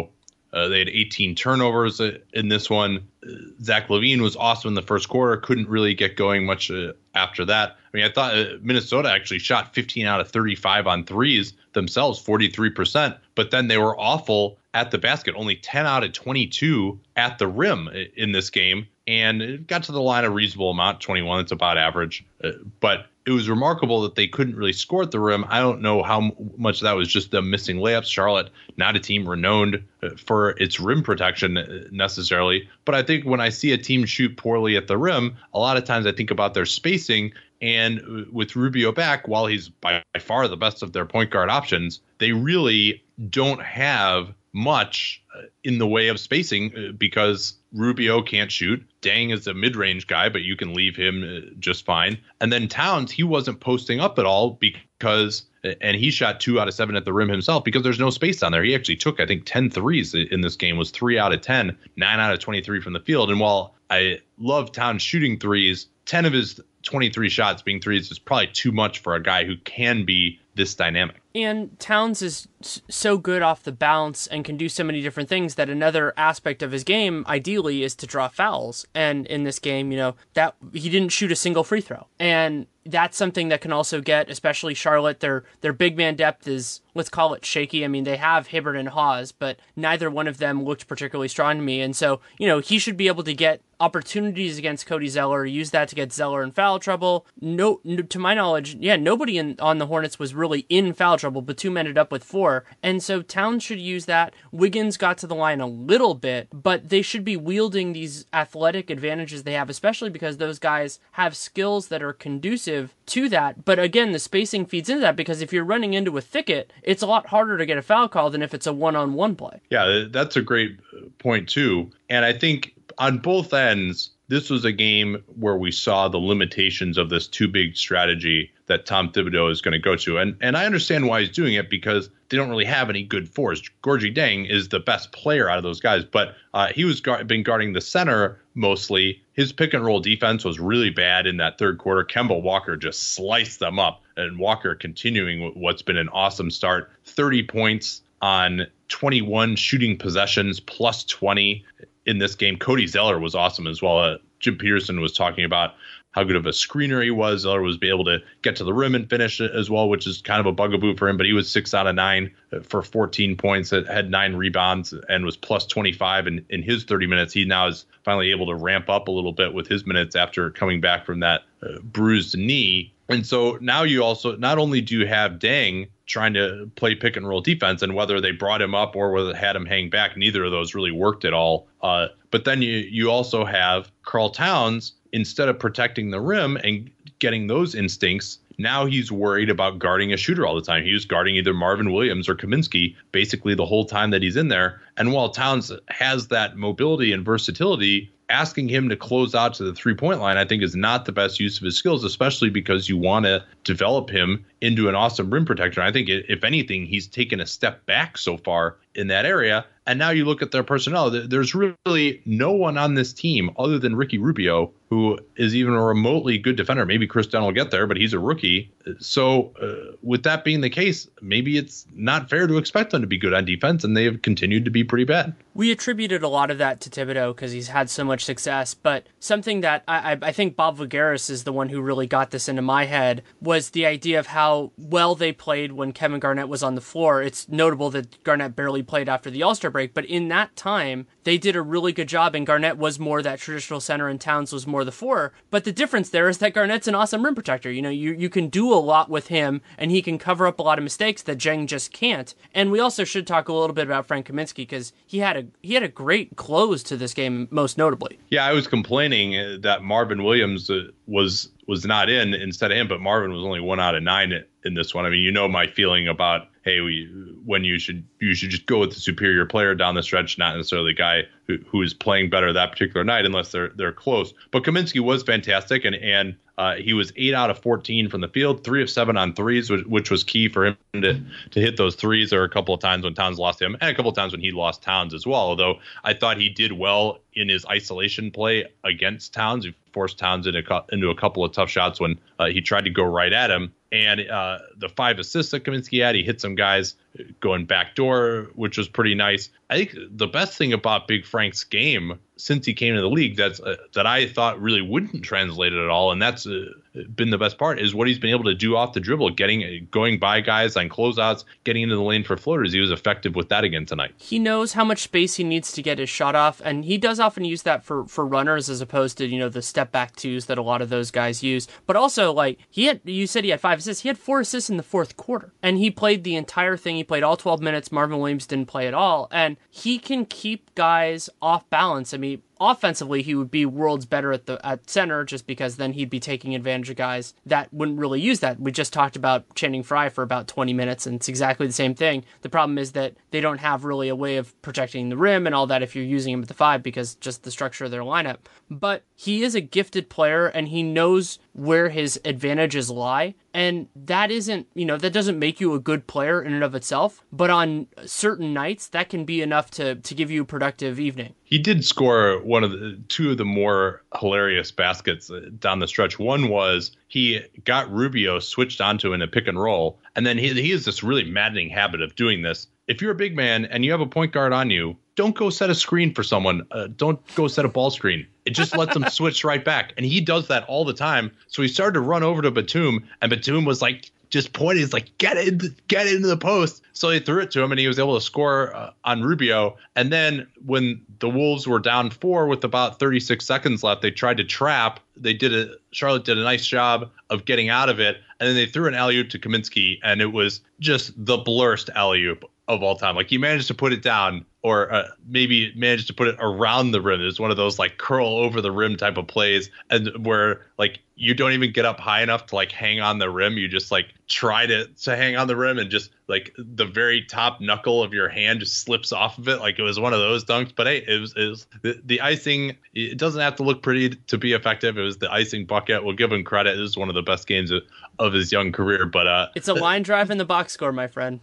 Uh, they had eighteen turnovers in this one. Zach LaVine was awesome in the first quarter. Couldn't really get going much uh, after that. I mean, I thought uh, Minnesota actually shot fifteen out of thirty-five on threes themselves, forty-three percent. But then they were awful at the basket, only ten out of twenty-two at the rim in this game. And it got to the line a reasonable amount, twenty-one. It's about average. Uh, but it was remarkable that they couldn't really score at the rim. I don't know how much that was just them missing layups. Charlotte, not a team renowned for its rim protection necessarily. But I think when I see a team shoot poorly at the rim, a lot of times I think about their spacing. And with Rubio back, while he's by far the best of their point guard options, they really don't have much in the way of spacing because Rubio can't shoot. Deng is a mid-range guy, but you can leave him just fine. And then Towns, he wasn't posting up at all because, and he shot two out of seven at the rim himself because there's no space down there. He actually took, I think, ten threes in this game, was three out of ten, nine out of twenty-three from the field. And while I love Towns shooting threes, ten of his twenty-three shots being threes is probably too much for a guy who can be this dynamic. And Towns is so good off the bounce and can do so many different things that another aspect of his game, ideally, is to draw fouls. And in this game, you know, that he didn't shoot a single free throw. And that's something that can also get, especially Charlotte, their their big man depth is, let's call it shaky. I mean, they have Hibbert and Hawes, but neither one of them looked particularly strong to me. And so, you know, he should be able to get opportunities against Cody Zeller, use that to get Zeller in foul trouble. No, no to my knowledge, yeah, nobody in, on the Hornets was really in foul trouble. Batum ended up with four. And so Towns should use that. Wiggins got to the line a little bit, but they should be wielding these athletic advantages they have, especially because those guys have skills that are conducive to that. But again, the spacing feeds into that because if you're running into a thicket, it's a lot harder to get a foul call than if it's a one-on-one play. Yeah, that's a great point too. And I think on both ends, this was a game where we saw the limitations of this too big strategy that Tom Thibodeau is going to go to. And and I understand why he's doing it because they don't really have any good fours. Gorgie Deng is the best player out of those guys, but uh, he was gu- been guarding the center mostly. His pick and roll defense was really bad in that third quarter. Kemba Walker just sliced them up, and Walker continuing what's been an awesome start. thirty points on twenty-one shooting possessions, plus twenty in this game. Cody Zeller was awesome as well. Uh, Jim Peterson was talking about how good of a screener he was. Zeller was able to get to the rim and finish as well, which is kind of a bugaboo for him. But he was six out of nine for fourteen points, had nine rebounds, and was plus twenty-five in, in his thirty minutes. He now is finally able to ramp up a little bit with his minutes after coming back from that uh, bruised knee. And so now you also, not only do you have Deng trying to play pick and roll defense, and whether they brought him up or whether they had him hang back, neither of those really worked at all. Uh, but then you you also have Karl Towns, instead of protecting the rim and getting those instincts, now he's worried about guarding a shooter all the time. He was guarding either Marvin Williams or Kaminsky basically the whole time that he's in there. And while Towns has that mobility and versatility, asking him to close out to the three-point line, I think, is not the best use of his skills, especially because you want to develop him into an awesome rim protector. I think, if anything, he's taken a step back so far in that area. And now you look at their personnel, there's really no one on this team other than Ricky Rubio who is even a remotely good defender. Maybe Chris Dunn will get there, but he's a rookie. So uh, with that being the case, maybe it's not fair to expect them to be good on defense, and they have continued to be pretty bad. We attributed a lot of that to Thibodeau because he's had so much success, but something that I, I think Bob Voulgaris is the one who really got this into my head was the idea of how well they played when Kevin Garnett was on the floor. It's notable that Garnett barely played after the All-Star break, but in that time, they did a really good job, and Garnett was more that traditional center and Towns was more the four. But the difference there is that Garnett's an awesome rim protector. You know, you, you can do a lot with him, and he can cover up a lot of mistakes that Deng just can't. And we also should talk a little bit about Frank Kaminsky because he had a he had a great close to this game, most notably. Yeah, I was complaining that Marvin Williams was was not in instead of him, but Marvin was only one out of nine in this one. I mean, you know my feeling about, hey, we, when you should you should just go with the superior player down the stretch, not necessarily the guy who, who is playing better that particular night, unless they're they're close. But Kaminsky was fantastic, and and uh, he was eight out of fourteen from the field, three of seven on threes, which, which was key for him to to hit those threes. There were a couple of times when Towns lost him, and a couple of times when he lost Towns as well. Although I thought he did well in his isolation play against Towns. He forced Towns into, into a couple of tough shots when uh, he tried to go right at him. And uh, the five assists that Kaminsky had, he hit some guys going backdoor, which was pretty nice. I think the best thing about Big Frank's game since he came to the league that's uh, that I thought really wouldn't translate at all, and that's uh, been the best part, is what he's been able to do off the dribble, getting going by guys on closeouts, getting into the lane for floaters. He was effective with that again tonight. He knows how much space he needs to get his shot off, and he does often use that for, for runners as opposed to, you know, the step back twos that a lot of those guys use. But also, like, he had, you said he had five assists. He had four assists in the fourth quarter, and he played the entire thing. He played all twelve minutes. Marvin Williams didn't play at all, and he can keep guys off balance. I mean, offensively, he would be worlds better at the at center, just because then he'd be taking advantage of guys that wouldn't really use that. We just talked about Channing Frye for about twenty minutes, and it's exactly the same thing. The problem is that they don't have really a way of protecting the rim and all that if you're using him at the five, because just the structure of their lineup. But he is a gifted player, and he knows where his advantages lie. And that isn't, you know, that doesn't make you a good player in and of itself. But on certain nights, that can be enough to, to give you a productive evening. He did score one of the two of the more hilarious baskets down the stretch. One was he got Rubio switched onto in a pick and roll. And then he, he has this really maddening habit of doing this. If you're a big man and you have a point guard on you, don't go set a screen for someone. Uh, don't go set a ball screen. It just lets them switch right back. And he does that all the time. So he started to run over to Batum, and Batum was like, just pointing. He's like, get in, get into the post. So they threw it to him, and he was able to score uh, on Rubio. And then when the Wolves were down four with about thirty-six seconds left, they tried to trap. They did a Charlotte did a nice job of getting out of it, and then they threw an alley-oop to Kaminsky, and it was just the blurst alley-oop of all time. Like, he managed to put it down, or uh, maybe managed to put it around the rim. It was one of those like curl over the rim type of plays, and where like you don't even get up high enough to like hang on the rim. You just like try to to hang on the rim, and just like the very top knuckle of your hand just slips off of it. Like, it was one of those dunks. But hey, it was, it was the, the icing. It doesn't have to look pretty to be effective. It was the icing bucket. We'll give him credit. It was one of the best games of, of his young career. But uh, it's a line drive in the box score, my friend.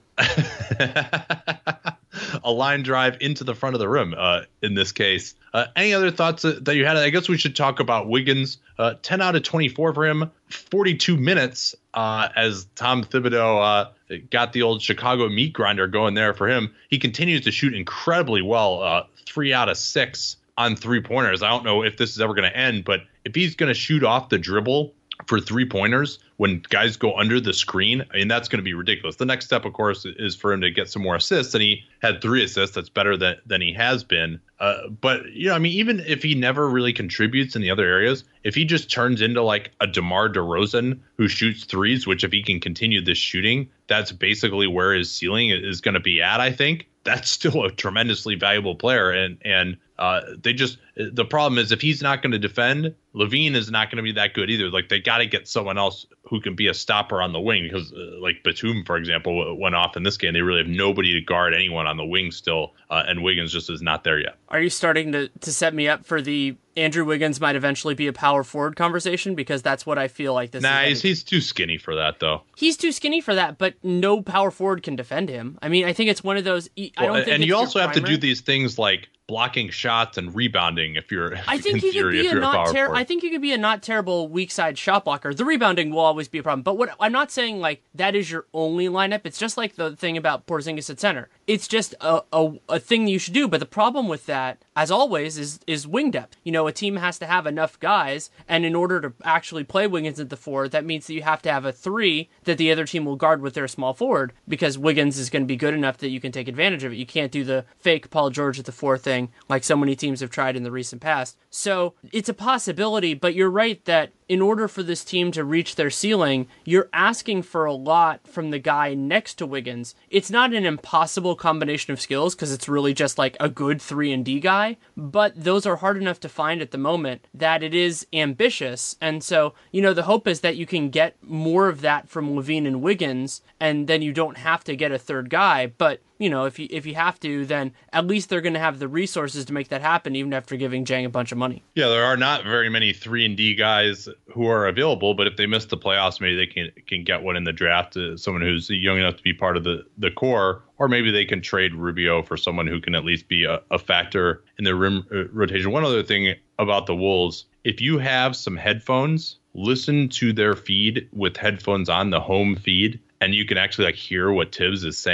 A line drive into the front of the rim uh, in this case. Uh, any other thoughts that you had? I guess we should talk about Wiggins. Uh, ten out of twenty-four for him, forty-two minutes uh, as Tom Thibodeau uh, got the old Chicago meat grinder going there for him. He continues to shoot incredibly well, uh, three out of six on three-pointers. I don't know if this is ever going to end, but if he's going to shoot off the dribble for three-pointers when guys go under the screen, I mean, that's going to be ridiculous. The next step, of course, is for him to get some more assists, and he had three assists. That's better than, than he has been. Uh, but, you know, I mean, even if he never really contributes in the other areas, if he just turns into like a DeMar DeRozan who shoots threes, which if he can continue this shooting, that's basically where his ceiling is going to be at, I think. That's still a tremendously valuable player. And, and uh, they just, the problem is if he's not going to defend, Levine is not going to be that good either. Like, they got to get someone else who can be a stopper on the wing, because uh, like Batum, for example, went off in this game. They really have nobody to guard anyone on the wing still. Uh, and Wiggins just is not there yet. Are you starting to, to set me up for the Andrew Wiggins might eventually be a power forward conversation? Because that's what I feel like this nah, is. He's, he's too skinny for that, though. He's too skinny for that, but no power forward can defend him. I mean, I think it's one of those. I don't well, think and it's you also have primary. to do these things like blocking shots and rebounding if you're I think in he theory, could be if a you're not a power ter- forward. I think he could be a not terrible weak side shot blocker. The rebounding will always be a problem. But what I'm not saying like that is your only lineup. It's just like the thing about Porzingis at center. It's just a, a a thing you should do. But the problem with that, as always, is is wing depth. You know, a team has to have enough guys, and in order to actually play Wiggins at the four, that means that you have to have a three that the other team will guard with their small forward, because Wiggins is going to be good enough that you can take advantage of it. You can't do the fake Paul George at the four thing like so many teams have tried in the recent past. So it's a possibility, but you're right that in order for this team to reach their ceiling, you're asking for a lot from the guy next to Wiggins. It's not an impossible combination of skills, because it's really just like a good three and D guy, but those are hard enough to find at the moment that it is ambitious. And so, you know, the hope is that you can get more of that from Levine and Wiggins, and then you don't have to get a third guy. But you know, if you if you have to, then at least they're going to have the resources to make that happen, even after giving Jang a bunch of money. Yeah, there are not very many three and D guys who are available, but if they miss the playoffs, maybe they can can get one in the draft, uh, someone who's young enough to be part of the, the core, or maybe they can trade Rubio for someone who can at least be a, a factor in the rim uh, rotation. One other thing about the Wolves, if you have some headphones, listen to their feed with headphones on, the home feed, and you can actually like hear what Tibbs is saying.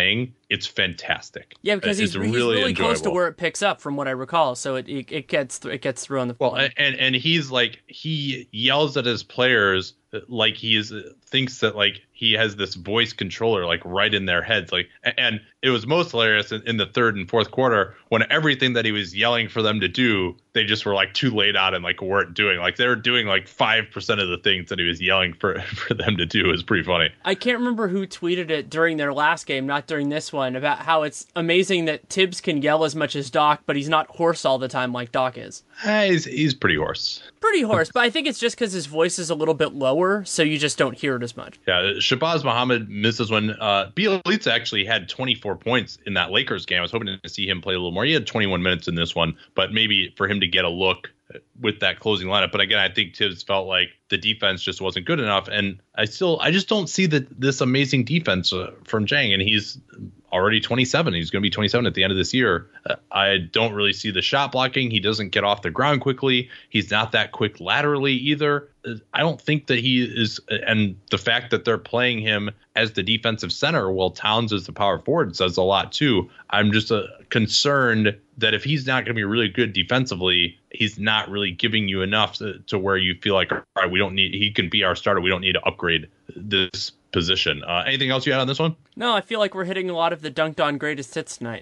it's fantastic. Yeah, because it's he's really, he's really, really close to enjoyable. where it picks up, from what I recall. So it it, it gets th- it gets through on the well, and and he's like he yells at his players like he is thinks that like he has this voice controller like right in their heads. Like, and it was most hilarious in, in the third and fourth quarter when everything that he was yelling for them to do, they just were like too late out and like weren't doing. Like they were doing like five percent of the things that he was yelling for for them to do. It was pretty funny. I can't remember who tweeted it during their last game, not during this one, about how it's amazing that Tibbs can yell as much as Doc, but he's not hoarse all the time like Doc is. Uh, he's he's pretty hoarse. Pretty hoarse, but I think it's just because his voice is a little bit lower, so you just don't hear it as much. Yeah, Shabazz Muhammad misses one. Uh, Bjelica actually had twenty-four points in that Lakers game. I was hoping to see him play a little more. He had twenty-one minutes in this one, but maybe for him to get a look with that closing lineup. But again, I think Tibbs felt like the defense just wasn't good enough. And I still, I just don't see that this amazing defense uh, from Jang. And he's already twenty-seven. He's going to be twenty-seven at the end of this year. Uh, I don't really see the shot blocking. He doesn't get off the ground quickly. He's not that quick laterally either. I don't think that he is. And the fact that they're playing him as the defensive center while Towns is the power forward says a lot too. I'm just uh, concerned that if he's not going to be really good defensively, he's not really giving you enough to, to where you feel like, all right, we don't need, he can be our starter. We don't need to upgrade this position. Uh, anything else you had on this one? No, I feel like we're hitting a lot of the dunked on greatest hits tonight.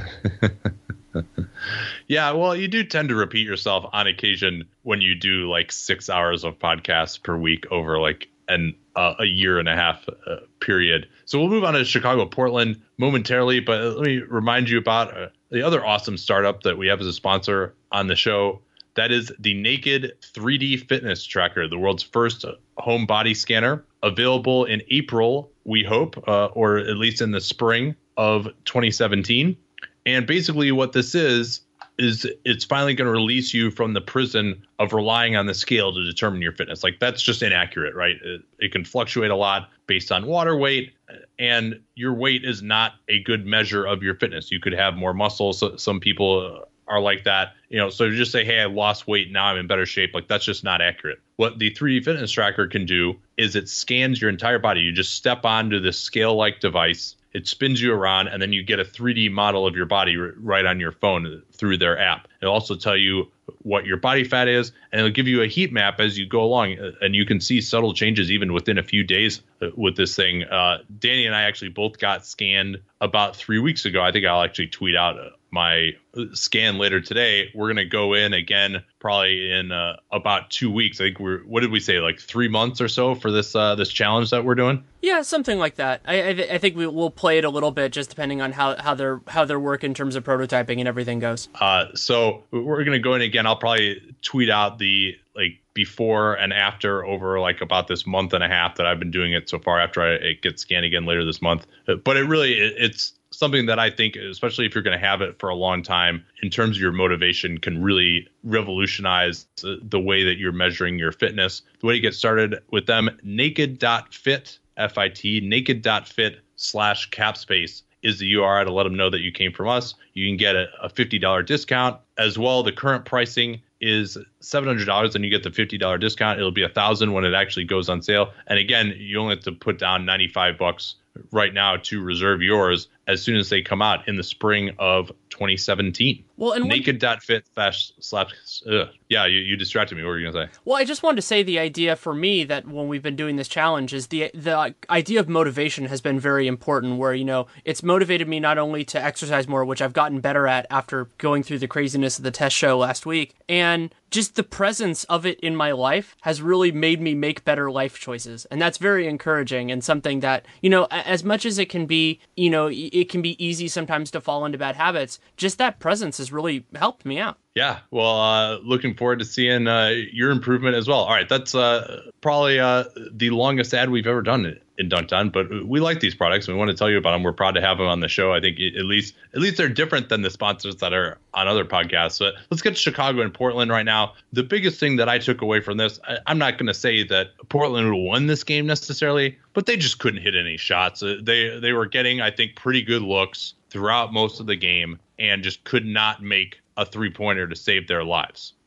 Yeah, well, you do tend to repeat yourself on occasion when you do like six hours of podcasts per week over like an uh, a year and a half uh, period. So we'll move on to Chicago, Portland momentarily, but let me remind you about uh, the other awesome startup that we have as a sponsor on the show. That is the Naked three D Fitness Tracker, the world's first home body scanner, available in April, we hope, uh, or at least in the spring of twenty seventeen. And basically what this is, is it's finally going to release you from the prison of relying on the scale to determine your fitness. Like that's just inaccurate, right? It, it can fluctuate a lot based on water weight, and your weight is not a good measure of your fitness. You could have more muscle. So some people are like that, you know, so just say, hey, I lost weight. Now I'm in better shape. Like that's just not accurate. What the three D Fitness Tracker can do is it scans your entire body. You just step onto this scale-like device. It spins you around, and then you get a three D model of your body r- right on your phone through their app. It'll also tell you what your body fat is, and it'll give you a heat map as you go along. And you can see subtle changes even within a few days with this thing. Uh, Danny and I actually both got scanned about three weeks ago. I think I'll actually tweet out my scan later today. We're going to go in again probably in uh, about two weeks. I think we're, what did we say, like three months or so for this uh, this challenge that we're doing? Yeah, something like that. I I, th- I think we will play it a little bit, just depending on how, how their how their work in terms of prototyping and everything goes. Uh, so we're going to go in again. I'll probably tweet out the like before and after over like about this month and a half that I've been doing it so far after I, it gets scanned again later this month. But it really, it, it's something that I think, especially if you're going to have it for a long time, in terms of your motivation, can really revolutionize the way that you're measuring your fitness. The way to get started with them, naked dot fit, F I T, naked dot fit slash capspace is the U R L to let them know that you came from us. You can get a, a fifty dollars discount as well. The current pricing is seven hundred dollars, and you get the fifty dollars discount. It'll be a thousand when it actually goes on sale. And again, you only have to put down ninety-five bucks right now to reserve yours as soon as they come out in the spring of twenty seventeen. Well, and naked dot fit slash slash. Uh, yeah, you, you distracted me. What were you gonna say? Well, I just wanted to say the idea for me that when we've been doing this challenge is the the idea of motivation has been very important. Where you know it's motivated me not only to exercise more, which I've gotten better at after going through the craziness of the test show last week, and just the presence of it in my life has really made me make better life choices. And that's very encouraging and something that, you know, as much as it can be, you know, it can be easy sometimes to fall into bad habits, just that presence has really helped me out. Yeah, well, uh, looking forward to seeing uh, your improvement as well. All right, that's uh, probably uh, the longest ad we've ever done in Dunked On, but we like these products and we want to tell you about them. We're proud to have them on the show. I think at least at least they're different than the sponsors that are on other podcasts. So let's get to Chicago and Portland right now. The biggest thing that I took away from this, I, I'm not going to say that Portland would have won this game necessarily, but they just couldn't hit any shots. Uh, they they were getting, I think, pretty good looks throughout most of the game and just could not make a three-pointer to save their lives.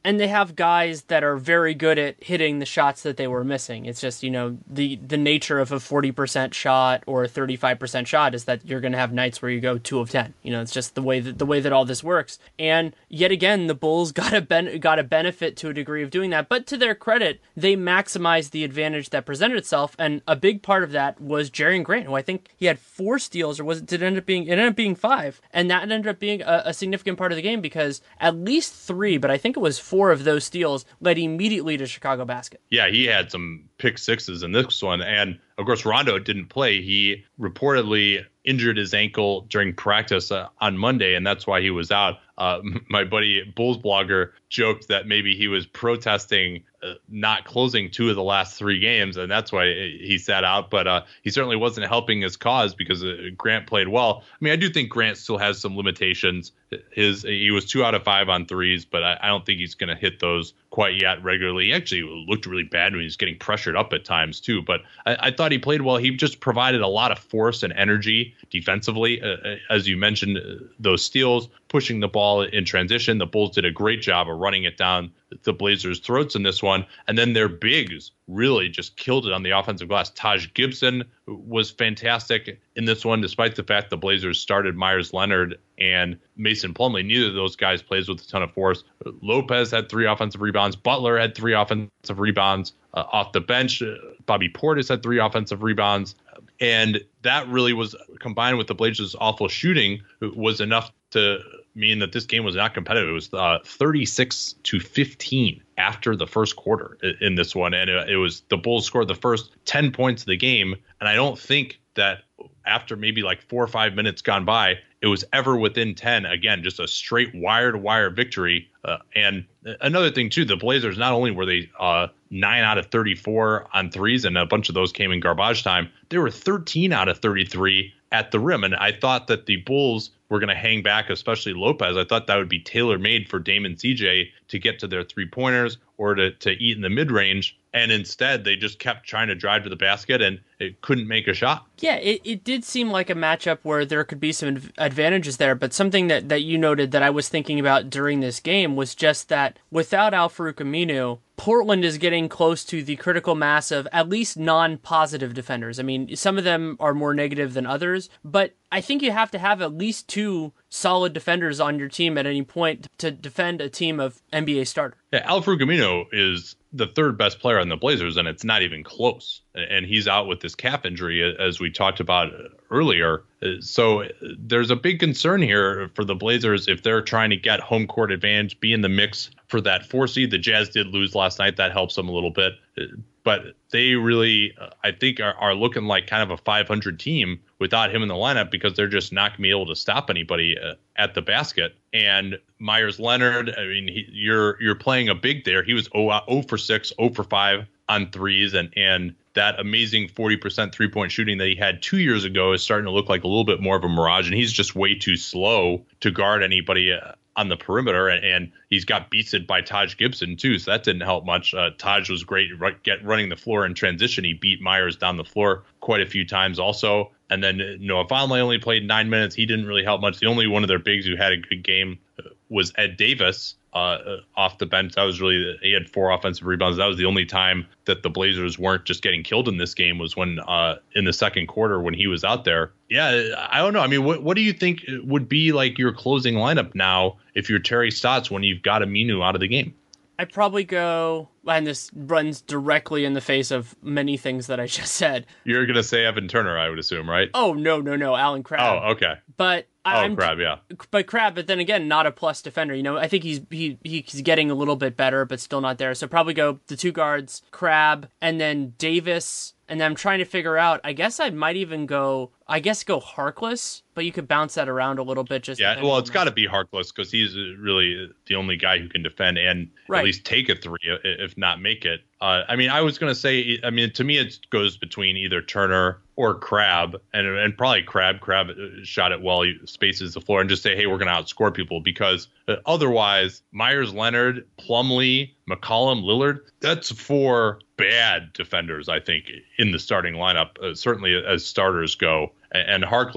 And they have guys that are very good at hitting the shots that they were missing. It's just, you know, the, the nature of a forty percent shot or a thirty-five percent shot is that you're going to have nights where you go two of ten. You know, it's just the way that the way that all this works. And yet again, the Bulls got a ben- got a benefit to a degree of doing that. But to their credit, they maximized the advantage that presented itself. And a big part of that was Jerian Grant, who I think he had four steals, or was it, did it end up being, it ended up being five. And that ended up being a, a significant part of the game because at least three, but I think it was four of those steals led immediately to Chicago basket. Yeah, he had some pick sixes in this one. And of course, Rondo didn't play. He reportedly injured his ankle during practice uh, on Monday, and that's why he was out. Uh, my buddy Bulls blogger joked that maybe he was protesting uh, not closing two of the last three games, and that's why he sat out. But uh, he certainly wasn't helping his cause because uh, Grant played well. I mean, I do think Grant still has some limitations. His he was two out of five on threes, but I, I don't think he's going to hit those quite yet regularly. He actually looked really bad when he was getting pressured up at times too. But I, I thought he played well. He just provided a lot of force and energy defensively, uh, as you mentioned, uh, those steals, pushing the ball in transition. The Bulls did a great job of running it down the Blazers' throats in this one. And then their bigs really just killed it on the offensive glass. Taj Gibson was fantastic in this one, despite the fact the Blazers started Myers Leonard and Mason Plumlee. Neither of those guys plays with a ton of force. Lopez had three offensive rebounds. Butler had three offensive rebounds. Uh, off the bench, uh, Bobby Portis had three offensive rebounds. And that really was, combined with the Blazers' awful shooting, was enough to mean that this game was not competitive. It was uh, thirty-six to fifteen after the first quarter in this one. And it, it was the Bulls scored the first ten points of the game. And I don't think that after maybe like four or five minutes gone by, it was ever within ten. Again, just a straight wire to wire victory. Uh, and another thing, too, the Blazers, not only were they uh, nine out of thirty-four on threes, and a bunch of those came in garbage time, they were thirteen out of thirty-three at the rim. And I thought that the Bulls were going to hang back, especially Lopez. I thought that would be tailor-made for Dame and C J to get to their three-pointers or to, to eat in the mid-range. And instead, they just kept trying to drive to the basket and it couldn't make a shot. Yeah, it, it did seem like a matchup where there could be some advantages there. But something that, that you noted that I was thinking about during this game was just that without Al-Farouq Aminu, Portland is getting close to the critical mass of at least non-positive defenders. I mean, some of them are more negative than others, but I think you have to have at least two solid defenders on your team at any point to defend a team of N B A starters. Yeah, Al-Farouq Aminu is the third best player on the Blazers, and it's not even close. And he's out with this calf injury, as we talked about earlier. So there's a big concern here for the Blazers if they're trying to get home court advantage, be in the mix for that four seed. The Jazz did lose last night. That helps them a little bit. But they really, I think, are, are looking like kind of a five hundred team without him in the lineup because they're just not going to be able to stop anybody uh, at the basket. And Myers Leonard, I mean, he, you're you're playing a big there. He was zero for six, zero for five on threes, and and that amazing forty percent three-point shooting that he had two years ago is starting to look like a little bit more of a mirage, and he's just way too slow to guard anybody uh, on the perimeter, and, and he's got beaten by Taj Gibson too, so that didn't help much. Uh, Taj was great at get running the floor in transition. He beat Myers down the floor quite a few times also. And then Noah Vonleh only played nine minutes. He didn't really help much. The only one of their bigs who had a good game was Ed Davis uh, off the bench. That was really, he had four offensive rebounds. That was the only time that the Blazers weren't just getting killed in this game was when uh, in the second quarter when he was out there. Yeah, I don't know. I mean, what what do you think would be like your closing lineup now if you're Terry Stotts when you've got Aminu out of the game? I'd probably go, and this runs directly in the face of many things that I just said. You're going to say Evan Turner, I would assume, right? Oh, no, no, no, Alan Crabb. Oh, okay. But oh, I'm, Crabb, yeah. But Crabb, but then again, not a plus defender. You know, I think he's he he's getting a little bit better, but still not there. So probably go the two guards, Crabb, and then Davis. And then I'm trying to figure out, I guess I might even go, I guess go Harkless, but you could bounce that around a little bit. Just Yeah, well, it's got to be Harkless because he's really the only guy who can defend and right. at least take a three, if not make it. Uh, I mean, I was going to say, I mean, to me, it goes between either Turner or Crabb, and and probably Crabb. Crabb shot it well, he spaces the floor, and just say, hey, we're going to outscore people because uh, otherwise, Myers Leonard, Plumlee, McCollum, Lillard, that's four bad defenders, I think, in the starting lineup, uh, certainly as starters go. And, and Harkless,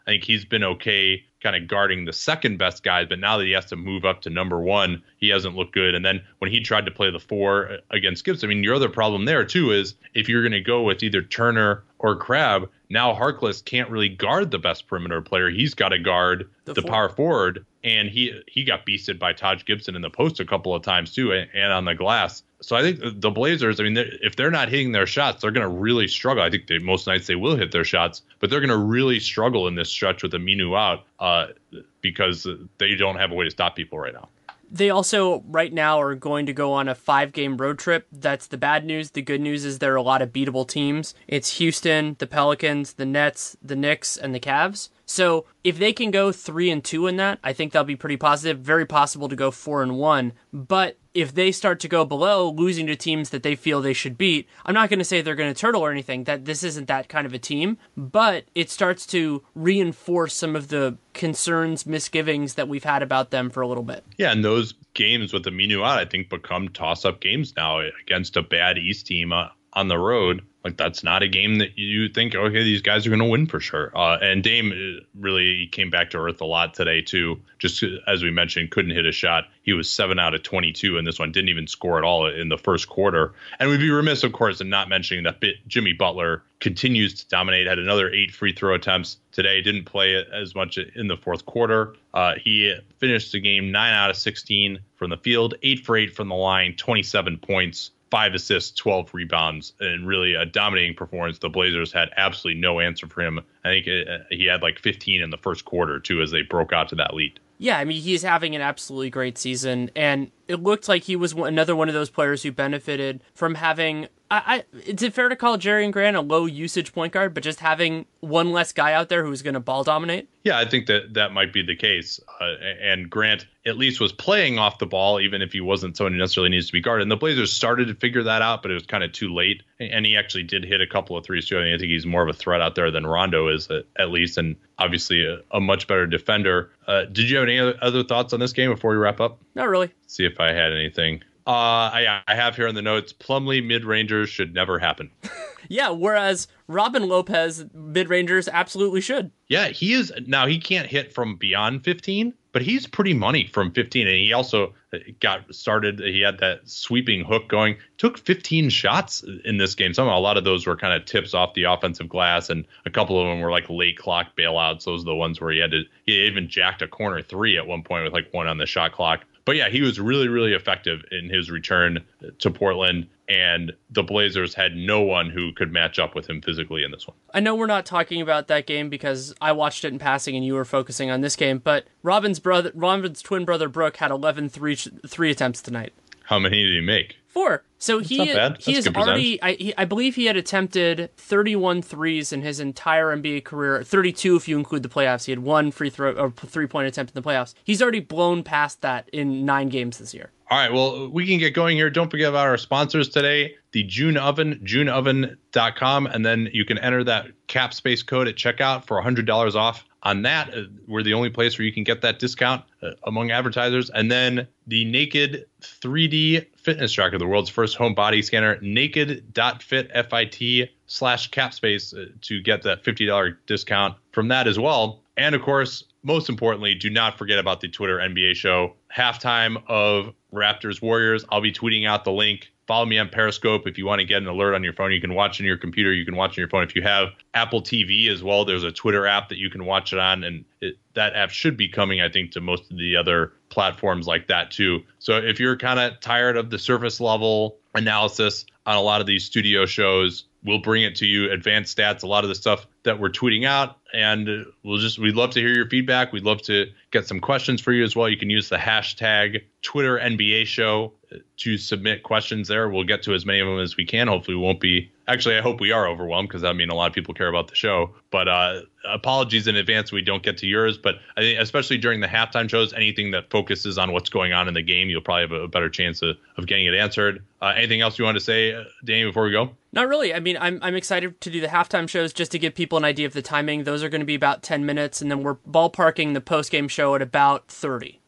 I think he's been okay kind of guarding the second best guys, but now that he has to move up to number one, he hasn't looked good. And then when he tried to play the four against Gibson, I mean, your other problem there too is if you're going to go with either Turner or Crabbe, now Harkless can't really guard the best perimeter player. He's got to guard the, the power forward, and he he got beasted by Taj Gibson in the post a couple of times too, and, and on the glass. So I think the Blazers, I mean, if they're not hitting their shots, they're going to really struggle. I think they, most nights they will hit their shots, but they're going to really struggle in this stretch with Aminu out uh, because they don't have a way to stop people right now. They also, right now, are going to go on a five-game road trip. That's the bad news. The good news is there are a lot of beatable teams. It's Houston, the Pelicans, the Nets, the Knicks, and the Cavs. So if they can go three and two in that, I think that'll be pretty positive. Very possible to go four and one. But if they start to go below, losing to teams that they feel they should beat, I'm not going to say they're going to turtle or anything. That this isn't that kind of a team, but it starts to reinforce some of the concerns, misgivings that we've had about them for a little bit. Yeah, and those games with Aminu out, I think, become toss-up games now against a bad East team uh, on the road. Like, that's not a game that you think, okay, these guys are going to win for sure. Uh, and Dame really came back to earth a lot today, too. Just as we mentioned, couldn't hit a shot. He was seven out of twenty-two in this one, didn't even score at all in the first quarter. And we'd be remiss, of course, in not mentioning that bit Jimmy Butler continues to dominate, had another eight free throw attempts today, didn't play as much in the fourth quarter. Uh, he finished the game nine out of sixteen from the field, eight for eight from the line, twenty-seven points. Five assists, twelve rebounds, and really a dominating performance. The Blazers had absolutely no answer for him. I think it, he had like fifteen in the first quarter, too, as they broke out to that lead. Yeah, I mean, he's having an absolutely great season, and it looked like he was another one of those players who benefited from having... I, I, is it fair to call Jerian Grant a low-usage point guard, but just having one less guy out there who's going to ball dominate? Yeah, I think that that might be the case. Uh, and Grant at least was playing off the ball, even if he wasn't someone who necessarily needs to be guarded. And the Blazers started to figure that out, but it was kind of too late. And he actually did hit a couple of threes, too. I mean, I think he's more of a threat out there than Rondo is, at, at least, and obviously a, a much better defender. Uh, did you have any other thoughts on this game before we wrap up? Not really. Let's see if I had anything. Uh, I, I have here in the notes, Plumlee mid-rangers should never happen. Yeah, whereas Robin Lopez mid-rangers absolutely should. Yeah, he is. Now, he can't hit from beyond fifteen, but he's pretty money from fifteen. And he also got started. He had that sweeping hook going. Took fifteen shots in this game. Somehow a lot of those were kind of tips off the offensive glass, and a couple of them were like late clock bailouts. Those are the ones where he had to, he even jacked a corner three at one point with like one on the shot clock. But yeah, he was really, really effective in his return to Portland, and the Blazers had no one who could match up with him physically in this one. I know we're not talking about that game because I watched it in passing and you were focusing on this game, but Robin's brother, Robin's twin brother Brooke had eleven three, three attempts tonight. How many did he make? Four. So That's he not bad. he That's is already. I, he, I believe he had attempted thirty-one threes in his entire N B A career. thirty-two if you include the playoffs. He had one free throw or three point attempt in the playoffs. He's already blown past that in nine games this year. All right, well, we can get going here. Don't forget about our sponsors today, the June Oven, june oven dot com, and then you can enter that cap space code at checkout for one hundred dollars off. On that, uh, we're the only place where you can get that discount uh, among advertisers. And then the Naked three D Fitness Tracker, the world's first home body scanner, naked dot fit, F I T slash capspace uh, to get that fifty dollars discount from that as well. And of course, most importantly, do not forget about the Twitter N B A show. Halftime of Raptors Warriors. I'll be tweeting out the link. Follow me on Periscope. If you want to get an alert on your phone, you can watch on your computer. You can watch on your phone. If you have Apple T V as well, there's a Twitter app that you can watch it on. And it, that app should be coming, I think, to most of the other platforms like that, too. So if you're kind of tired of the surface level analysis on a lot of these studio shows, we'll bring it to you. Advanced stats, a lot of the stuff that we're tweeting out. And we'll just, we'd love to hear your feedback. We'd love to get some questions for you as well. You can use the hashtag Twitter N B A show to submit questions there. We'll get to as many of them as we can. Hopefully we won't be, actually, I hope we are overwhelmed because that means a lot of people care about the show. But uh, apologies in advance we don't get to yours. But I think especially during the halftime shows, anything that focuses on what's going on in the game, you'll probably have a better chance of, of getting it answered. Uh, anything else you want to say, uh, Danny, before we go? Not really. I mean, I'm I'm excited to do the halftime shows just to give people an idea of the timing. Those are going to be about ten minutes, and then we're ballparking the post-game show at about thirty.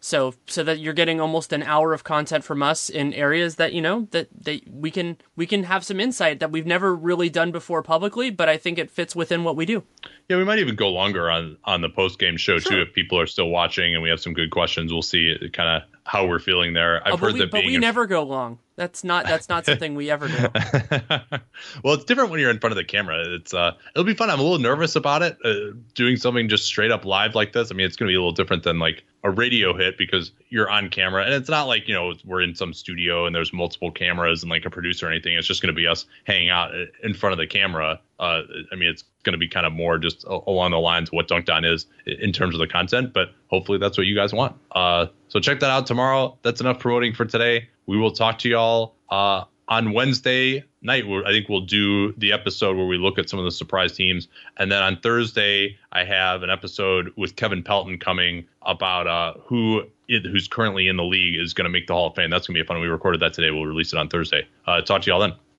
So so that you're getting almost an hour of content from us in areas that, you know, that, that we can we can have some insight that we've never really done before publicly, but I think it fits within what we do. Yeah, we might even go longer on, on the post-game show, Sure. too, if people are still watching and we have some good questions. We'll see kind of how we're feeling there. I've oh, but heard we, that but being we in- never go long. That's not that's not something we ever do. Well, it's different when you're in front of the camera. It's uh, it'll be fun. I'm a little nervous about it, uh, doing something just straight up live like this. I mean, it's going to be a little different than like a radio hit because you're on camera, and it's not like, you know, we're in some studio and there's multiple cameras and like a producer or anything. It's just going to be us hanging out in front of the camera. Uh, I mean, it's going to be kind of more just along the lines of what Dunked On is in terms of the content, but hopefully that's what you guys want. Uh, so check that out tomorrow. That's enough promoting for today. We will talk to y'all uh, on Wednesday night. Where I think we'll do the episode where we look at some of the surprise teams. And then on Thursday, I have an episode with Kevin Pelton coming about uh, who who's currently in the league is going to make the Hall of Fame. That's going to be a fun one. We recorded that today. We'll release it on Thursday. Uh, talk to y'all then.